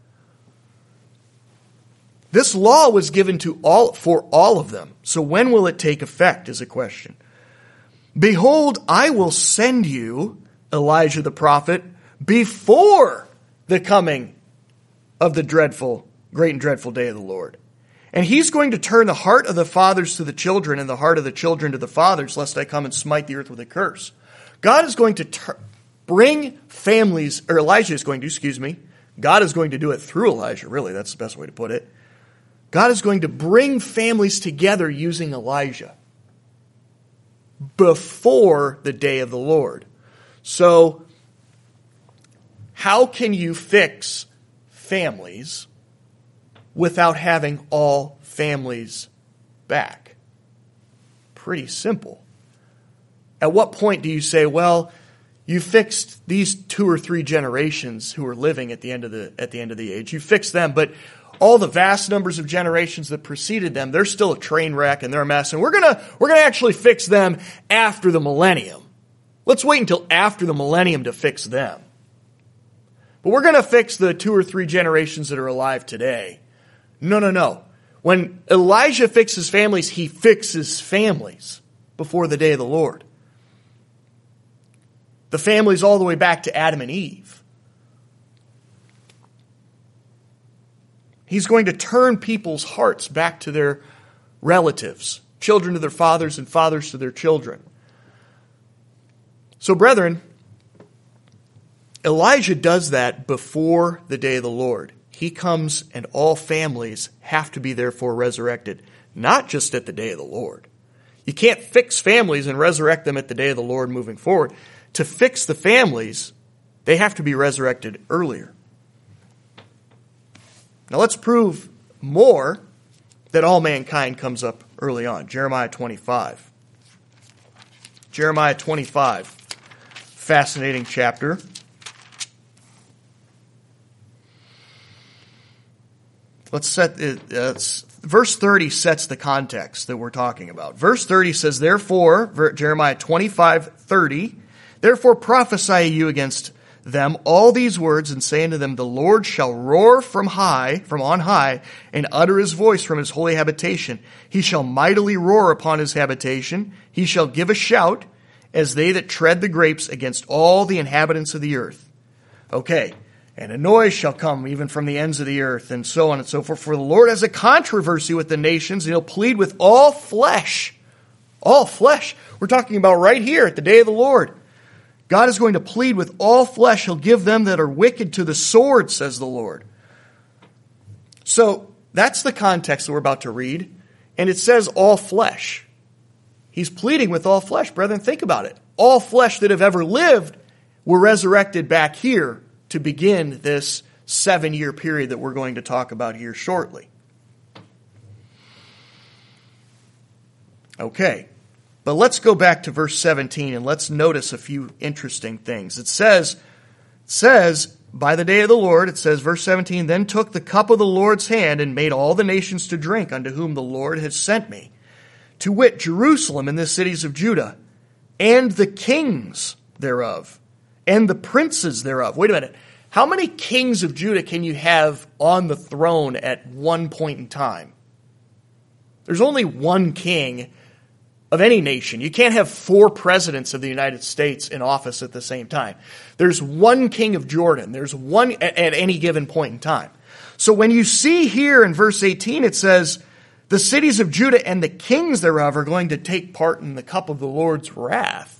This law was given for all of them. So when will it take effect is a question. Behold, I will send you, Elijah the prophet, before the coming of the great and dreadful day of the Lord. And he's going to turn the heart of the fathers to the children and the heart of the children to the fathers, lest I come and smite the earth with a curse. God is going to bring families, or Elijah is going to, God is going to do it through Elijah, really, that's the best way to put it. God is going to bring families together using Elijah before the day of the Lord. So, how can you fix families without having all families back? Pretty simple. At what point do you say, well, you fixed these 2 or 3 generations who are living at the end of the age. You fixed them, but all the vast numbers of generations that preceded them, they're still a train wreck and they're a mess. And we're gonna actually fix them after the millennium. Let's wait until after the millennium to fix them. But we're gonna fix the 2 or 3 generations that are alive today. No. When Elijah fixes families, he fixes families before the day of the Lord. The families all the way back to Adam and Eve. He's going to turn people's hearts back to their relatives, children to their fathers and fathers to their children. So, brethren, Elijah does that before the day of the Lord. He comes and all families have to be therefore resurrected, not just at the day of the Lord. You can't fix families and resurrect them at the day of the Lord moving forward. To fix the families, they have to be resurrected earlier. Now let's prove more that all mankind comes up early on. Jeremiah 25. Jeremiah 25. Fascinating chapter. Verse 30 sets the context that we're talking about. Verse 30 says, therefore, Jeremiah 25:30, therefore prophesy you against them all these words, and say unto them, the Lord shall roar from on high, and utter his voice from his holy habitation. He shall mightily roar upon his habitation. He shall give a shout, as they that tread the grapes against all the inhabitants of the earth. Okay, and a noise shall come even from the ends of the earth, and so on and so forth. For the Lord has a controversy with the nations, and he'll plead with all flesh. All flesh. We're talking about right here at the day of the Lord. God is going to plead with all flesh. He'll give them that are wicked to the sword, says the Lord. So that's the context that we're about to read. And it says all flesh. He's pleading with all flesh. Brethren, think about it. All flesh that have ever lived were resurrected back here to begin this 7-year period that we're going to talk about here shortly. Okay, but let's go back to verse 17 and let's notice a few interesting things. It says, by the day of the Lord, it says, verse 17, then took the cup of the Lord's hand and made all the nations to drink unto whom the Lord has sent me, to wit, Jerusalem and the cities of Judah, and the kings thereof, and the princes thereof. Wait a minute. How many kings of Judah can you have on the throne at one point in time? There's only one king of any nation. You can't have 4 presidents of the United States in office at the same time. There's one king of Jordan. There's one at any given point in time. So when you see here in verse 18, it says, the cities of Judah and the kings thereof are going to take part in the cup of the Lord's wrath.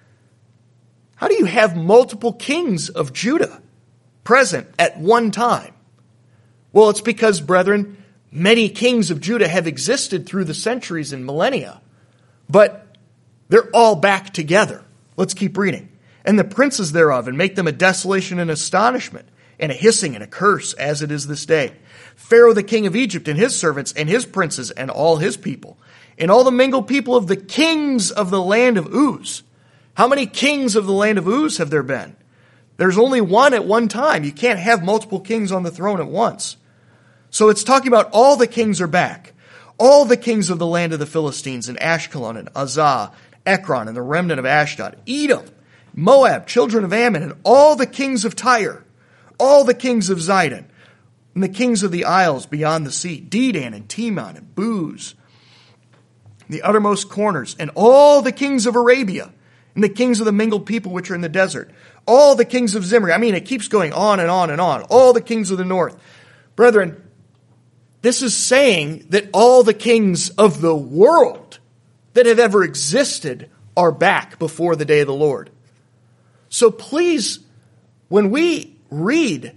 How do you have multiple kings of Judah present at one time? Well, it's because, brethren, many kings of Judah have existed through the centuries and millennia. But they're all back together. Let's keep reading. And the princes thereof, and make them a desolation and astonishment, and a hissing and a curse, as it is this day. Pharaoh the king of Egypt, and his servants, and his princes, and all his people, and all the mingled people of the kings of the land of Uz. How many kings of the land of Uz have there been? There's only one at one time. You can't have multiple kings on the throne at once. So it's talking about all the kings are back. All the kings of the land of the Philistines, and Ashkelon, and Azah, Ekron, and the remnant of Ashdod, Edom, Moab, children of Ammon, and all the kings of Tyre, all the kings of Zidon, and the kings of the isles beyond the sea, Dedan, and Teman, and Buz, the uttermost corners, and all the kings of Arabia, and the kings of the mingled people which are in the desert, all the kings of Zimri. I mean, it keeps going on and on and on. All the kings of the north. Brethren, this is saying that all the kings of the world that have ever existed are back before the day of the Lord. So please, when we read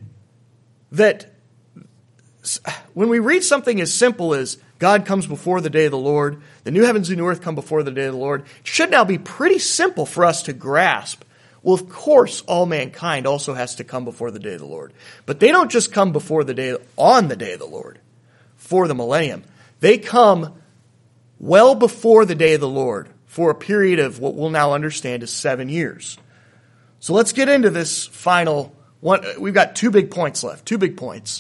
something as simple as God comes before the day of the Lord, the new heavens and new earth come before the day of the Lord, it should now be pretty simple for us to grasp. Well, of course, all mankind also has to come before the day of the Lord. But they don't just come before on the day of the Lord. For the millennium. They come well before the day of the Lord for a period of what we'll now understand is 7 years. So let's get into this final one. We've got 2 big points left, 2 big points.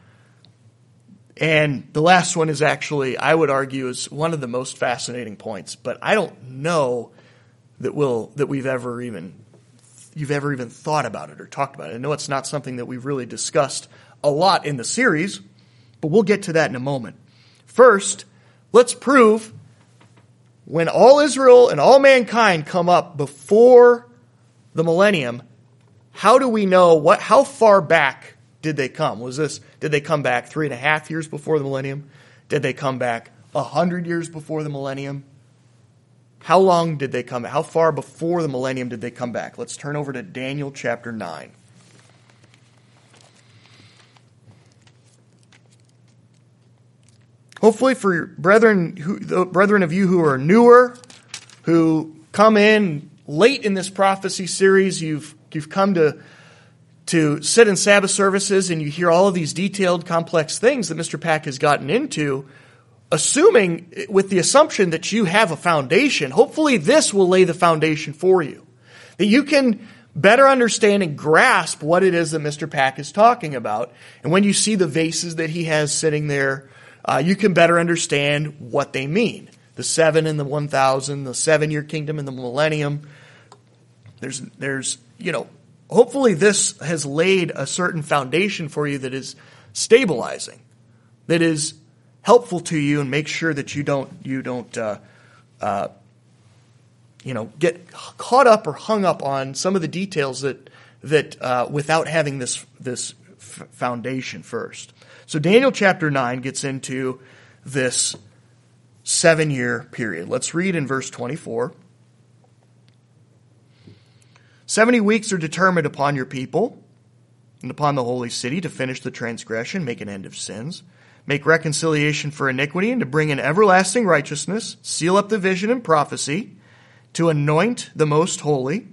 And the last one is actually, I would argue, is one of the most fascinating points. But I don't know that you've ever even thought about it or talked about it. I know it's not something that we've really discussed a lot in the series, but we'll get to that in a moment. First, let's prove when all Israel and all mankind come up before the millennium, how do we know how far back did they come? Did they come back 3.5 years before the millennium? Did they come back 100 years before the millennium? How long did they come back? How far before the millennium did they come back? Let's turn over to Daniel chapter 9. Hopefully for the brethren of you who are newer, who come in late in this prophecy series, you've come to sit in Sabbath services and you hear all of these detailed, complex things that Mr. Pack has gotten into, with the assumption that you have a foundation. Hopefully this will lay the foundation for you, that you can better understand and grasp what it is that Mr. Pack is talking about. And when you see the vases that he has sitting there, you can better understand what they mean. The 7 and the 1,000, the 7-year kingdom and the millennium. Hopefully this has laid a certain foundation for you that is stabilizing, that is helpful to you, and make sure that you don't get caught up or hung up on some of the details that without having this foundation first. So Daniel chapter 9 gets into this 7-year period. Let's read in verse 24. 70 weeks are determined upon your people, and upon the holy city to finish the transgression, make an end of sins, make reconciliation for iniquity, and to bring in everlasting righteousness, seal up the vision and prophecy, to anoint the most holy.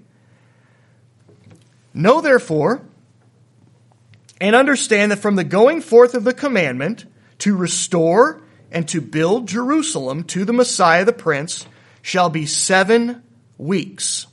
Know therefore, and understand that from the going forth of the commandment to restore and to build Jerusalem to the Messiah the Prince shall be 7 weeks.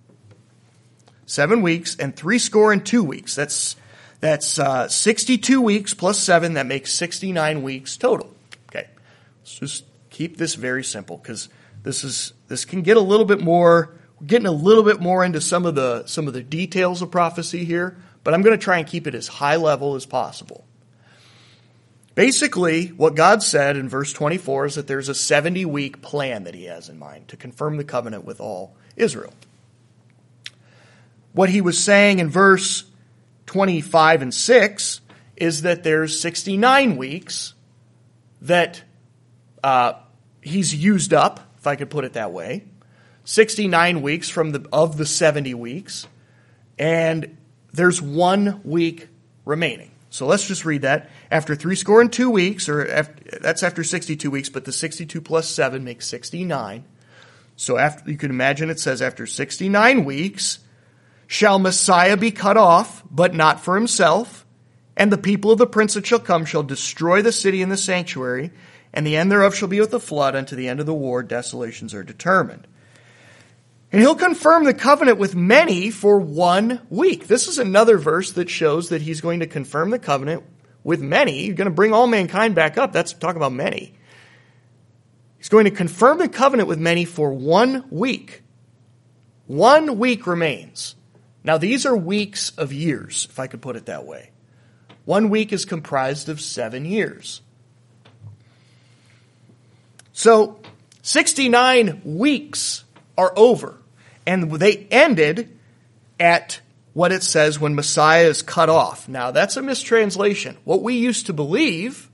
7 weeks and 62 weeks. That's 62 weeks plus 7. That makes 69 weeks total. Okay, let's just keep this very simple because this can get a little bit more. We're getting a little bit more into some of the details of prophecy here, but I'm going to try and keep it as high level as possible. Basically, what God said in verse 24 is that there's a 70-week plan that he has in mind to confirm the covenant with all Israel. What he was saying in verse 25 and 6 is that there's 69 weeks that he's used up, if I could put it that way. 69 weeks of the 70 weeks, and there's 1 week remaining. So let's just read that. After 62 weeks, that's after 62 weeks, but the 62 plus 7 makes 69. So after, you can imagine it says after 69 weeks, shall Messiah be cut off, but not for himself, and the people of the prince that shall come shall destroy the city and the sanctuary, and the end thereof shall be with the flood. Unto the end of the war desolations are determined. And he'll confirm the covenant with many for 1 week. This is another verse that shows that he's going to confirm the covenant with many. He's going to bring all mankind back up. That's talking about many. He's going to confirm the covenant with many for 1 week. 1 week remains. Now, these are weeks of years, if I could put it that way. 1 week is comprised of 7 years. So, 69 weeks are over. And they ended at what it says when Messiah is cut off. Now, that's a mistranslation. What we used to believe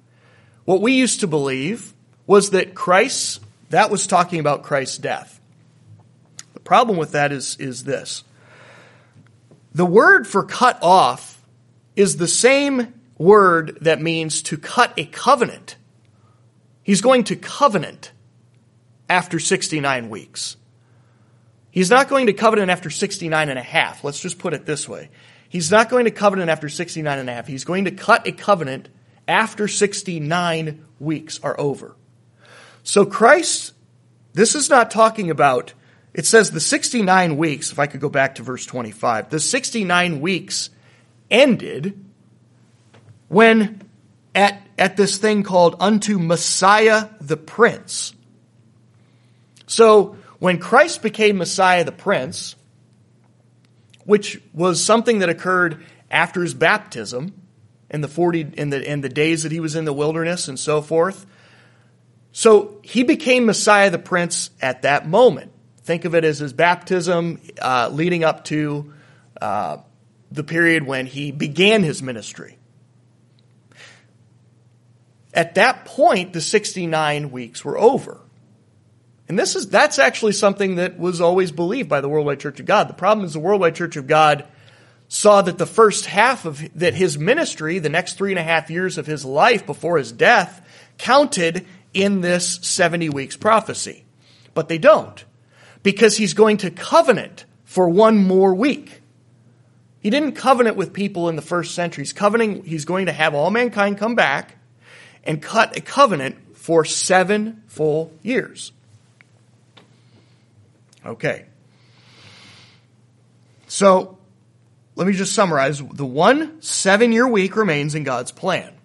was that that was talking about Christ's death. The problem with that is this. The word for cut off is the same word that means to cut a covenant. He's going to covenant after 69 weeks. He's not going to covenant after 69 and a half. Let's just put it this way. He's not going to covenant after 69 and a half. He's going to cut a covenant after 69 weeks are over. So Christ, this is not talking about, it says the 69 weeks, if I could go back to verse 25, the 69 weeks ended when at this thing called unto Messiah the Prince. So when Christ became Messiah the Prince, which was something that occurred after his baptism in the days that he was in the wilderness and so forth. So he became Messiah the Prince at that moment. Think of it as his baptism leading up to the period when he began his ministry. At that point, the 69 weeks were over. And that's actually something that was always believed by the Worldwide Church of God. The problem is the Worldwide Church of God saw that the first half of that his ministry, the next 3.5 years of his life before his death, counted in this 70 weeks prophecy. But they don't, because he's going to covenant for 1 more week. He didn't covenant with people in the first century. He's going to have all mankind come back and cut a covenant for 7 full years. Okay. So, let me just summarize. The 1 7-year week remains in God's plan.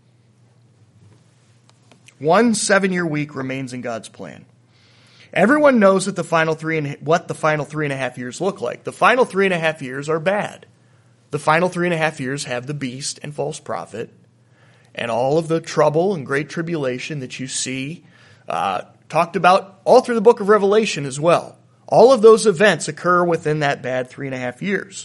1 7-year week remains in God's plan. Everyone knows that what the final 3.5 years look like. The final 3.5 years are bad. The final 3.5 years have the beast and false prophet and all of the trouble and great tribulation that you see talked about all through the book of Revelation as well. All of those events occur within that bad 3.5 years.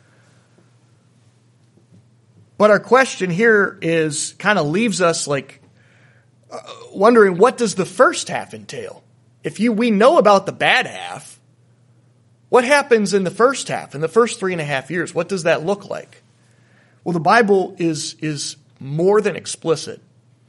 But our question here is kind of leaves us like wondering, what does the first half entail? We know about the bad half, what happens in the first half, in the first 3.5 years? What does that look like? Well, the Bible is more than explicit.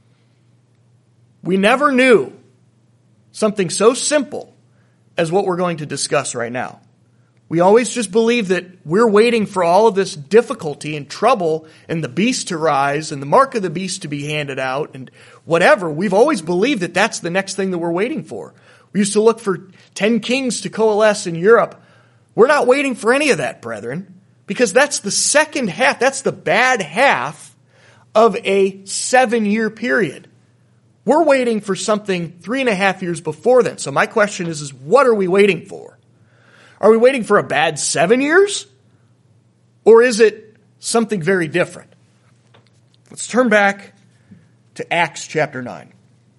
We never knew something so simple as what we're going to discuss right now. We always just believe that we're waiting for all of this difficulty and trouble and the beast to rise and the mark of the beast to be handed out and whatever. We've always believed that that's the next thing that we're waiting for. We used to look for 10 kings to coalesce in Europe. We're not waiting for any of that, brethren, because that's the second half. That's the bad half of a 7-year period. We're waiting for something 3.5 years before then. So my question is what are we waiting for? Are we waiting for a bad 7 years? Or is it something very different? Let's turn back to Acts chapter 9.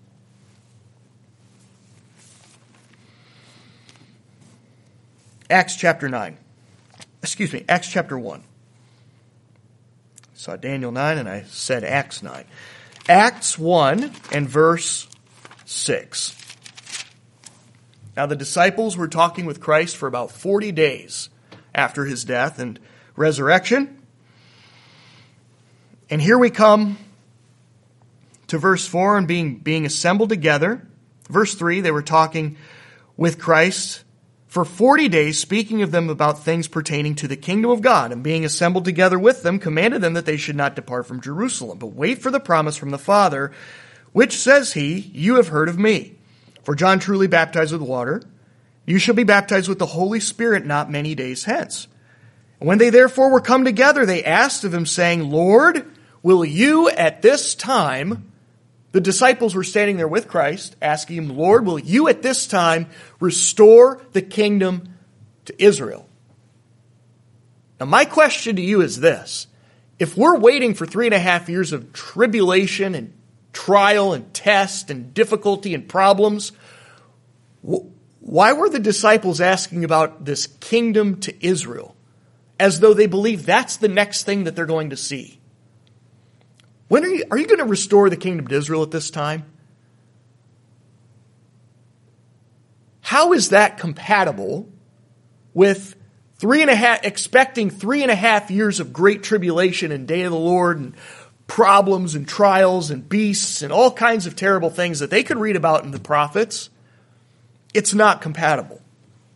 Acts chapter 9. Acts chapter 1. I saw Daniel 9 and I said Acts 9. Acts 1 and verse 6. Now the disciples were talking with Christ for about 40 days after his death and resurrection. And here we come to verse 4 and being assembled together. Verse 3, they were talking with Christ for 40 days, speaking of them about things pertaining to the kingdom of God, and being assembled together with them, commanded them that they should not depart from Jerusalem, but wait for the promise from the Father, which says he, you have heard of me. For John truly baptized with water. You shall be baptized with the Holy Spirit not many days hence. And when they therefore were come together, they asked of him, saying, Lord, will you at this time... The disciples were standing there with Christ, asking him, Lord, will you at this time restore the kingdom to Israel? Now, my question to you is this. If we're waiting for 3.5 years of tribulation and trial and test and difficulty and problems, why were the disciples asking about this kingdom to Israel as though they believe that's the next thing that they're going to see? When are you going to restore the kingdom to Israel at this time? How is that compatible with expecting 3.5 years of great tribulation and day of the Lord and problems and trials and beasts and all kinds of terrible things that they could read about in the prophets? It's not compatible.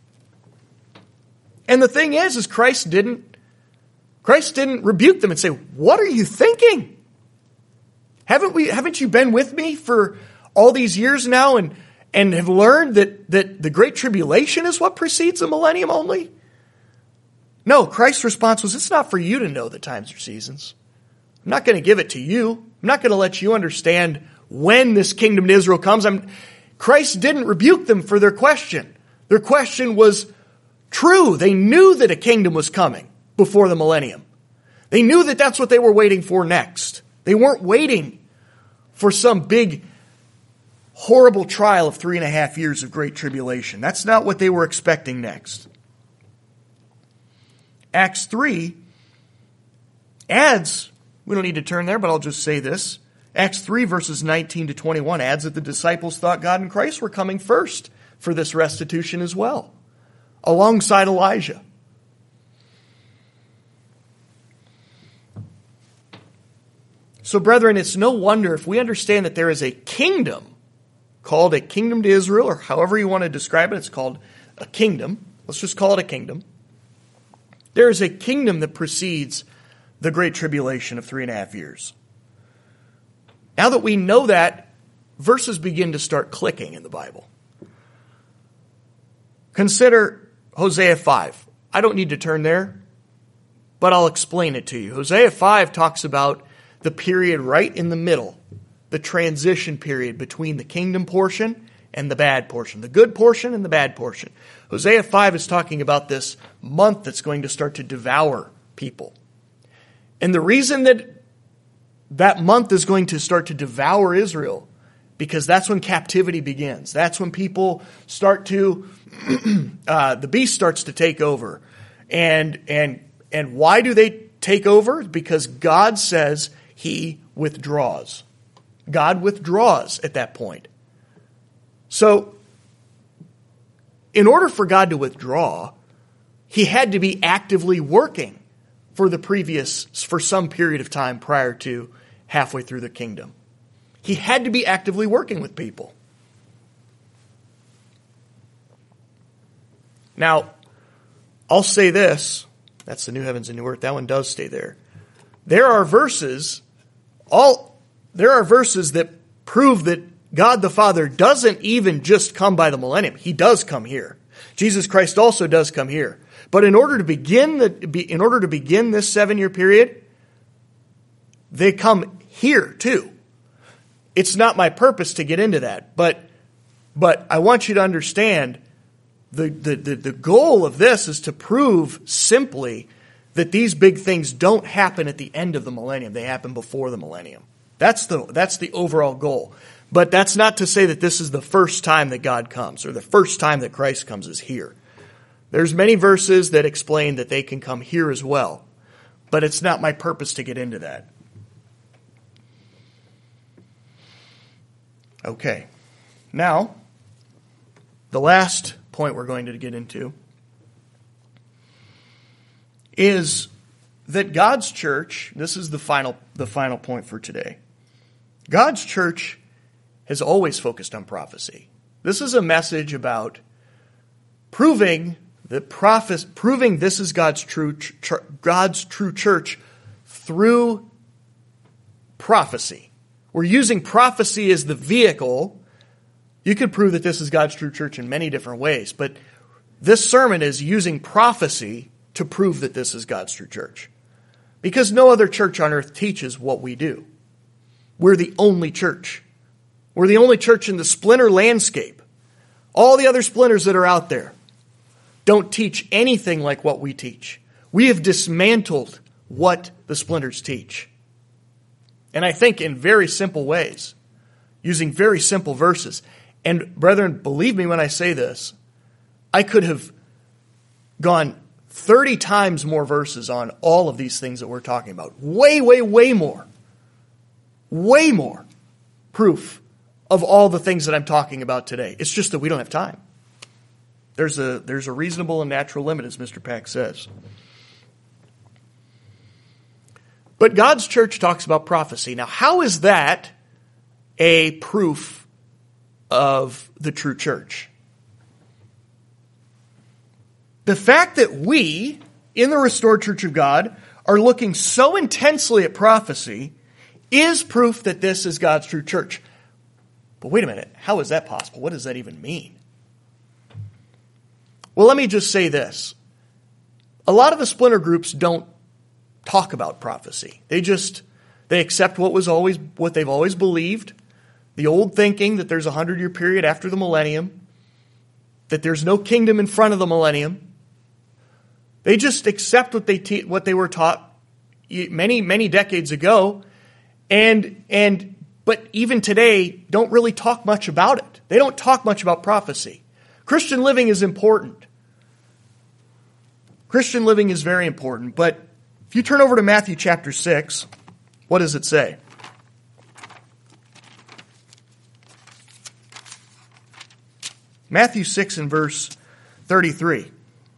And the thing is Christ didn't rebuke them and say, what are you thinking? Haven't you been with me for all these years now and have learned that the Great Tribulation is what precedes the millennium only? No, Christ's response was, it's not for you to know the times or seasons. I'm not going to give it to you. I'm not going to let you understand when this kingdom to Israel comes. Christ didn't rebuke them for their question. Their question was true. They knew that a kingdom was coming before the millennium. They knew that that's what they were waiting for next. They weren't waiting for some big, horrible trial of 3.5 years of great tribulation. That's not what they were expecting next. Acts 3 adds, we don't need to turn there, but I'll just say this. Acts 3 verses 19 to 21 adds that the disciples thought God and Christ were coming first for this restitution as well, alongside Elijah. So, brethren, it's no wonder if we understand that there is a kingdom called a kingdom to Israel, or however you want to describe it, it's called a kingdom. Let's just call it a kingdom. There is a kingdom that precedes the Great Tribulation of 3.5 years. Now that we know that, verses begin to start clicking in the Bible. Consider Hosea 5. I don't need to turn there, but I'll explain it to you. Hosea 5 talks about the period right in the middle, the transition period between the kingdom portion and the bad portion, the good portion and the bad portion. Hosea 5 is talking about this month that's going to start to devour people. And the reason that month is going to start to devour Israel, because that's when captivity begins. That's when people start to, the beast starts to take over. And why do they take over? Because God says he withdraws. God withdraws at that point. So, in order for God to withdraw, he had to be actively working for some period of time prior to halfway through the kingdom. He had to be actively working with people. Now, I'll say this. That's the new heavens and new earth. That one does stay there. There are verses that prove that God the Father doesn't even just come by the millennium. He does come here. Jesus Christ also does come here. But in order to begin this 7-year period, they come here too. It's not my purpose to get into that, but I want you to understand the goal of this is to prove simply that these big things don't happen at the end of the millennium. They happen before the millennium. That's the overall goal. But that's not to say that this is the first time that God comes or the first time that Christ comes is here. There's many verses that explain that they can come here as well. But it's not my purpose to get into that. Okay. Now, the last point we're going to get into is that God's church, this is the final point for today. God's church has always focused on prophecy. This is a message about proving this is God's true church through prophecy. We're using prophecy as the vehicle. You could prove that this is God's true church in many different ways, but this sermon is using prophecy to prove that this is God's true church. Because no other church on earth teaches what we do. We're the only church. We're the only church in the splinter landscape. All the other splinters that are out there don't teach anything like what we teach. We have dismantled what the splinters teach. And I think in very simple ways, using very simple verses. And brethren, believe me when I say this, I could have gone 30 times more verses on all of these things that we're talking about. Way, way, way more. Way more proof of all the things that I'm talking about today. It's just that we don't have time. There's a reasonable and natural limit, as Mr. Pack says. But God's church talks about prophecy. Now, how is that a proof of the true church? The fact that we, in the restored church of God, are looking so intensely at prophecy is proof that this is God's true church. But wait a minute, how is that possible? What does that even mean? Well, let me just say this. A lot of the splinter groups don't talk about prophecy. They accept what they've always believed. The old thinking that there's a 100-year period after the millennium, that there's no kingdom in front of the millennium. They just accept what they were taught many, many decades ago, but even today don't really talk much about it. They don't talk much about prophecy. Christian living is important. Christian living is very important, but if you turn over to Matthew chapter 6, what does it say? Matthew 6 and verse 33.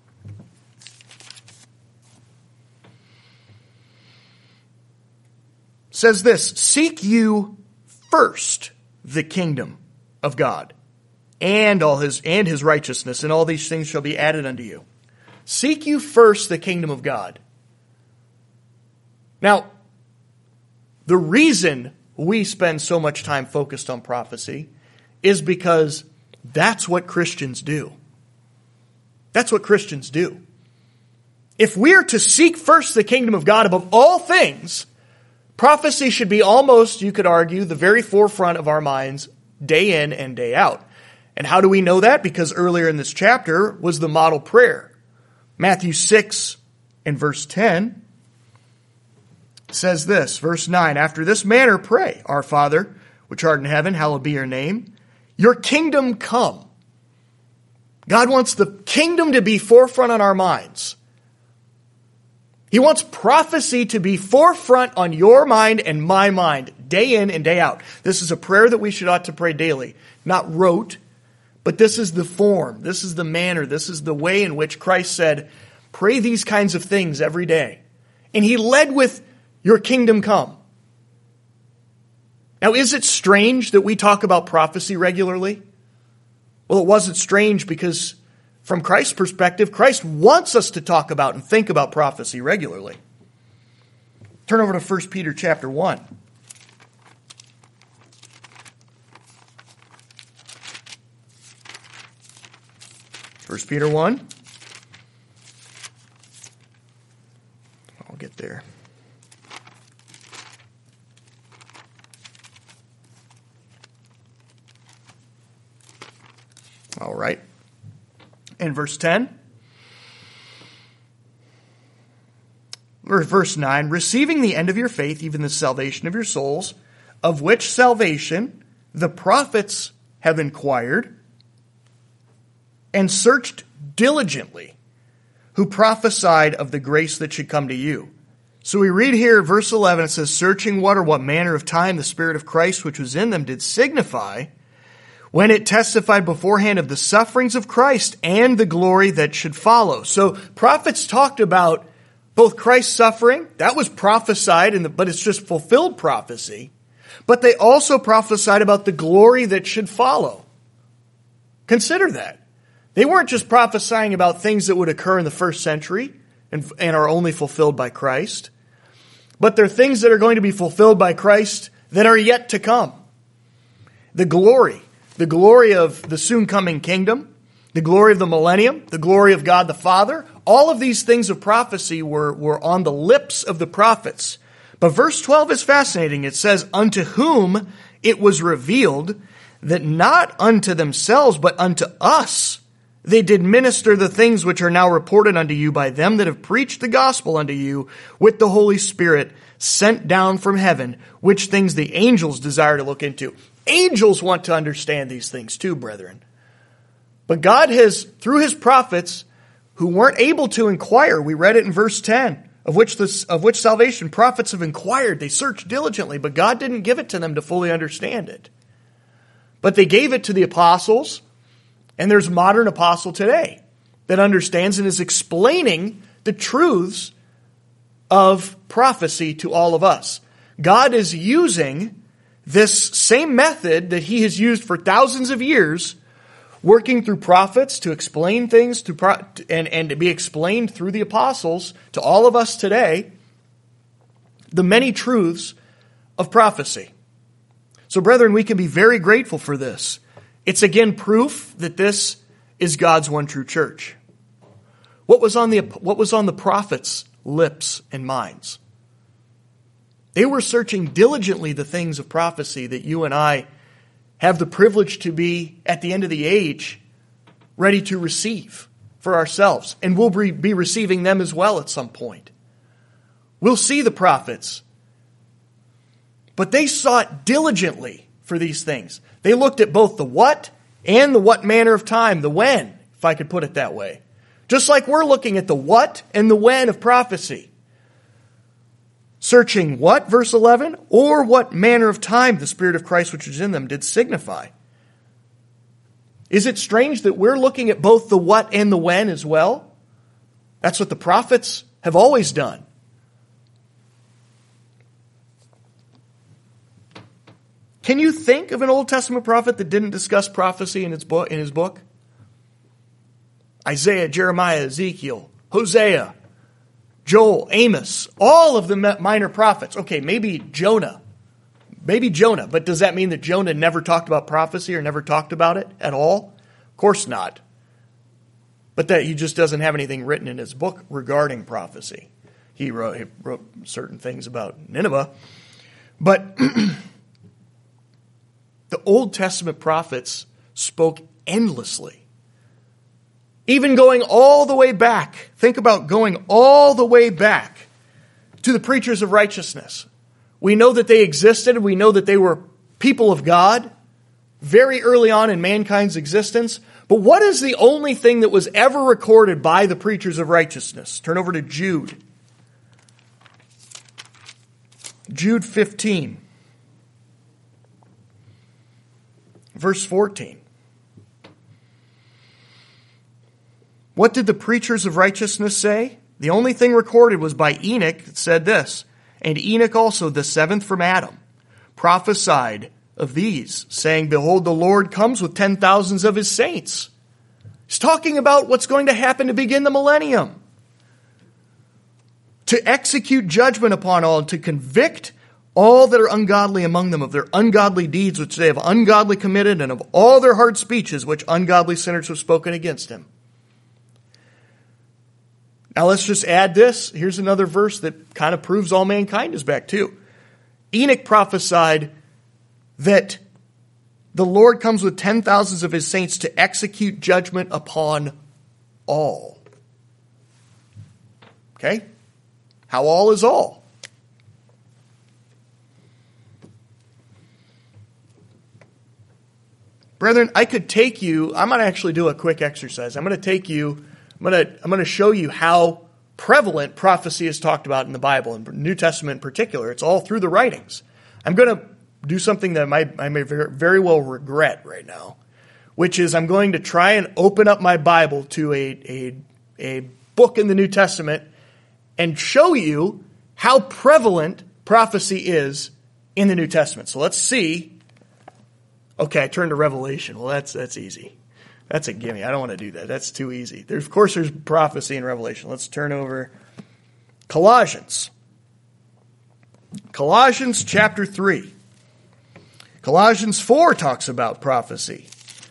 Says this, seek you first the kingdom of God and his righteousness, and all these things shall be added unto you. Seek you first the kingdom of God. Now, the reason we spend so much time focused on prophecy is because that's what Christians do. That's what Christians do. If we're to seek first the kingdom of God above all things, prophecy should be almost, you could argue, the very forefront of our minds day in and day out. And how do we know that? Because earlier in this chapter was the model prayer. Matthew 6 and verse 10 says this, verse 9, after this manner pray, our Father, which art in heaven, hallowed be your name. Your kingdom come. God wants the kingdom to be forefront on our minds. He wants prophecy to be forefront on your mind and my mind, day in and day out. This is a prayer that we ought to pray daily, not rote, but this is the form, this is the manner, this is the way in which Christ said, pray these kinds of things every day. And he led with, your kingdom come. Now, is it strange that we talk about prophecy regularly? Well, it wasn't strange because from Christ's perspective, Christ wants us to talk about and think about prophecy regularly. Turn over to 1 Peter chapter 1. 1 Peter 1. I'll get there. All right. In verse 10. Verse 9. Receiving the end of your faith, even the salvation of your souls, of which salvation the prophets have inquired and searched diligently, who prophesied of the grace that should come to you. So we read here, verse 11, it says, searching what or what manner of time the Spirit of Christ which was in them did signify, when it testified beforehand of the sufferings of Christ and the glory that should follow. So prophets talked about both Christ's suffering, that was prophesied, but it's just fulfilled prophecy, but they also prophesied about the glory that should follow. Consider that. They weren't just prophesying about things that would occur in the first century and are only fulfilled by Christ, but they're things that are going to be fulfilled by Christ that are yet to come. The glory of the soon coming kingdom, the glory of the millennium, the glory of God the Father, all of these things of prophecy were on the lips of the prophets. But verse 12 is fascinating. It says, unto whom it was revealed that not unto themselves, but unto us they did minister the things which are now reported unto you by them that have preached the gospel unto you with the Holy Spirit sent down from heaven, which things the angels desire to look into. Angels want to understand these things too, brethren. But God has, through his prophets, who weren't able to inquire, we read it in verse 10, of which salvation prophets have inquired. They searched diligently, but God didn't give it to them to fully understand it. But they gave it to the apostles, and there's a modern apostle today that understands and is explaining the truths of prophecy to all of us. God is using this same method that he has used for thousands of years, working through prophets to explain things and to be explained through the apostles to all of us today, the many truths of prophecy. So, brethren, we can be very grateful for this. It's again proof that this is God's one true church. What was on the prophets' lips and minds? They were searching diligently the things of prophecy that you and I have the privilege to be, at the end of the age, ready to receive for ourselves. And we'll be receiving them as well at some point. We'll see the prophets. But they sought diligently for these things. They looked at both the what and the what manner of time, the when, if I could put it that way. Just like we're looking at the what and the when of prophecy. Searching what, verse 11? Or what manner of time the Spirit of Christ which was in them did signify. Is it strange that we're looking at both the what and the when as well? That's what the prophets have always done. Can you think of an Old Testament prophet that didn't discuss prophecy in his book? Isaiah, Jeremiah, Ezekiel, Hosea, Joel, Amos, all of the minor prophets. Okay, maybe Jonah. But does that mean that Jonah never talked about prophecy or never talked about it at all? Of course not. But that he just doesn't have anything written in his book regarding prophecy. He wrote certain things about Nineveh. But the Old Testament prophets spoke endlessly. Even going all the way back. Think about going all the way back to the preachers of righteousness. We know that they existed. We know that they were people of God very early on in mankind's existence. But what is the only thing that was ever recorded by the preachers of righteousness? Turn over to Jude. Jude 15. Verse 14. What did the preachers of righteousness say? The only thing recorded was by Enoch that said this, and Enoch also, the seventh from Adam, prophesied of these, saying, behold, the Lord comes with 10,000s of his saints. He's talking about what's going to happen to begin the millennium. To execute judgment upon all, and to convict all that are ungodly among them of their ungodly deeds which they have ungodly committed, and of all their hard speeches which ungodly sinners have spoken against him. Now let's just add this. Here's another verse that kind of proves all mankind is back too. Enoch prophesied that the Lord comes with 10,000s of his saints to execute judgment upon all. Okay? How all is all? Brethren, I could take you, I'm going to actually do a quick exercise. I'm going to show you how prevalent prophecy is talked about in the Bible, in the New Testament in particular. It's all through the writings. I'm going to do something that I may very well regret right now, which is I'm going to try and open up my Bible to a book in the New Testament and show you how prevalent prophecy is in the New Testament. So let's see. Okay, I turned to Revelation. Well, that's easy. That's a gimme. I don't want to do that. That's too easy. Of course, there's prophecy in Revelation. Let's turn over Colossians. Colossians chapter 3. Colossians 4 talks about prophecy.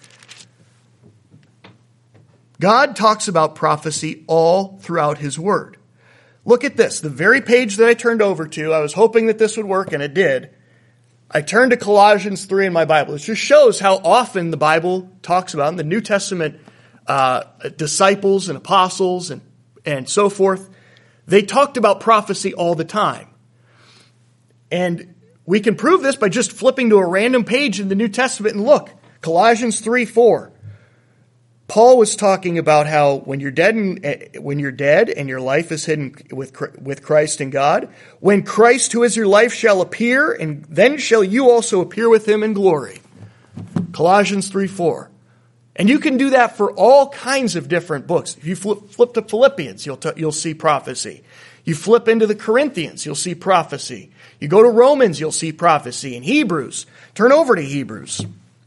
God talks about prophecy all throughout his word. Look at this. The very page that I turned over to, I was hoping that this would work, and it did. I turned to Colossians 3 in my Bible. It just shows how often the Bible talks about, in the New Testament, disciples and apostles and so forth, they talked about prophecy all the time. And we can prove this by just flipping to a random page in the New Testament and look. Colossians 3:4. Paul was talking about how when you're dead and your life is hidden with Christ in God, when Christ, who is your life, shall appear, and then shall you also appear with him in glory. Colossians 3:4. And you can do that for all kinds of different books. If you flip to Philippians, you'll see prophecy. You flip into the Corinthians, you'll see prophecy. You go to Romans, you'll see prophecy. In Hebrews, turn over to Hebrews.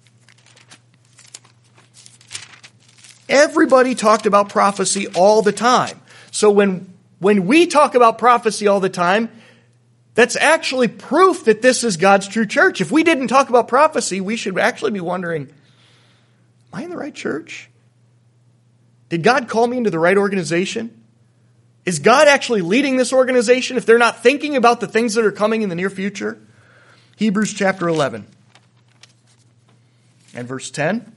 Everybody talked about prophecy all the time. So when we talk about prophecy all the time, that's actually proof that this is God's true church. If we didn't talk about prophecy, we should actually be wondering, am I in the right church? Did God call me into the right organization? Is God actually leading this organization if they're not thinking about the things that are coming in the near future? Hebrews chapter 11 and verse 10.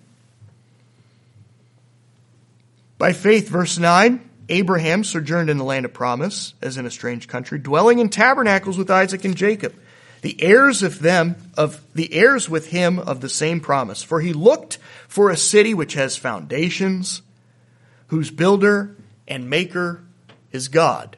By faith, verse 9, Abraham sojourned in the land of promise, as in a strange country, dwelling in tabernacles with Isaac and Jacob, the heirs with him of the same promise. For he looked for a city which has foundations, whose builder and maker is God.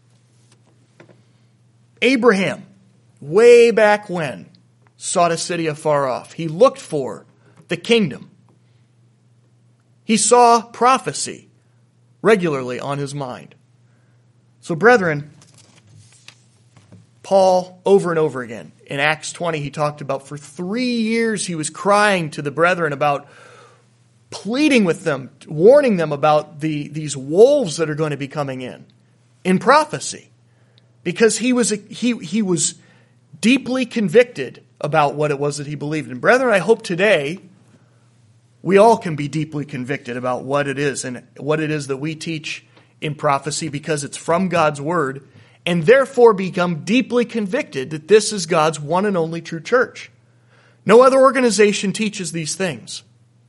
Abraham, way back when, sought a city afar off. He looked for the kingdom. He saw prophecy regularly on his mind. So, brethren, Paul, over and over again, in Acts 20, he talked about for 3 years he was crying to the brethren about pleading with them, warning them about these wolves that are going to be coming in prophecy. Because he was deeply convicted about what it was that he believed in. Brethren, I hope today we all can be deeply convicted about what it is and what it is that we teach in prophecy, because it's from God's word, and therefore become deeply convicted that this is God's one and only true church. No other organization teaches these things.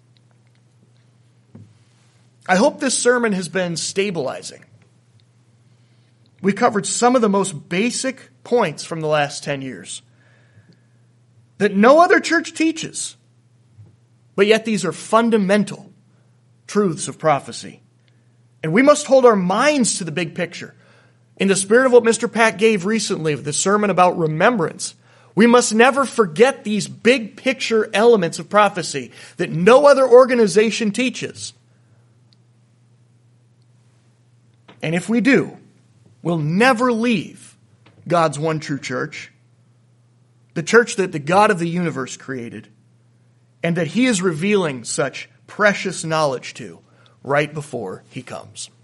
I hope this sermon has been stabilizing. We covered some of the most basic points from the last 10 years that no other church teaches. But yet these are fundamental truths of prophecy. And we must hold our minds to the big picture. In the spirit of what Mr. Pat gave recently with the sermon about remembrance, we must never forget these big picture elements of prophecy that no other organization teaches. And if we do, will never leave God's one true church, the church that the God of the universe created, and that he is revealing such precious knowledge to right before he comes.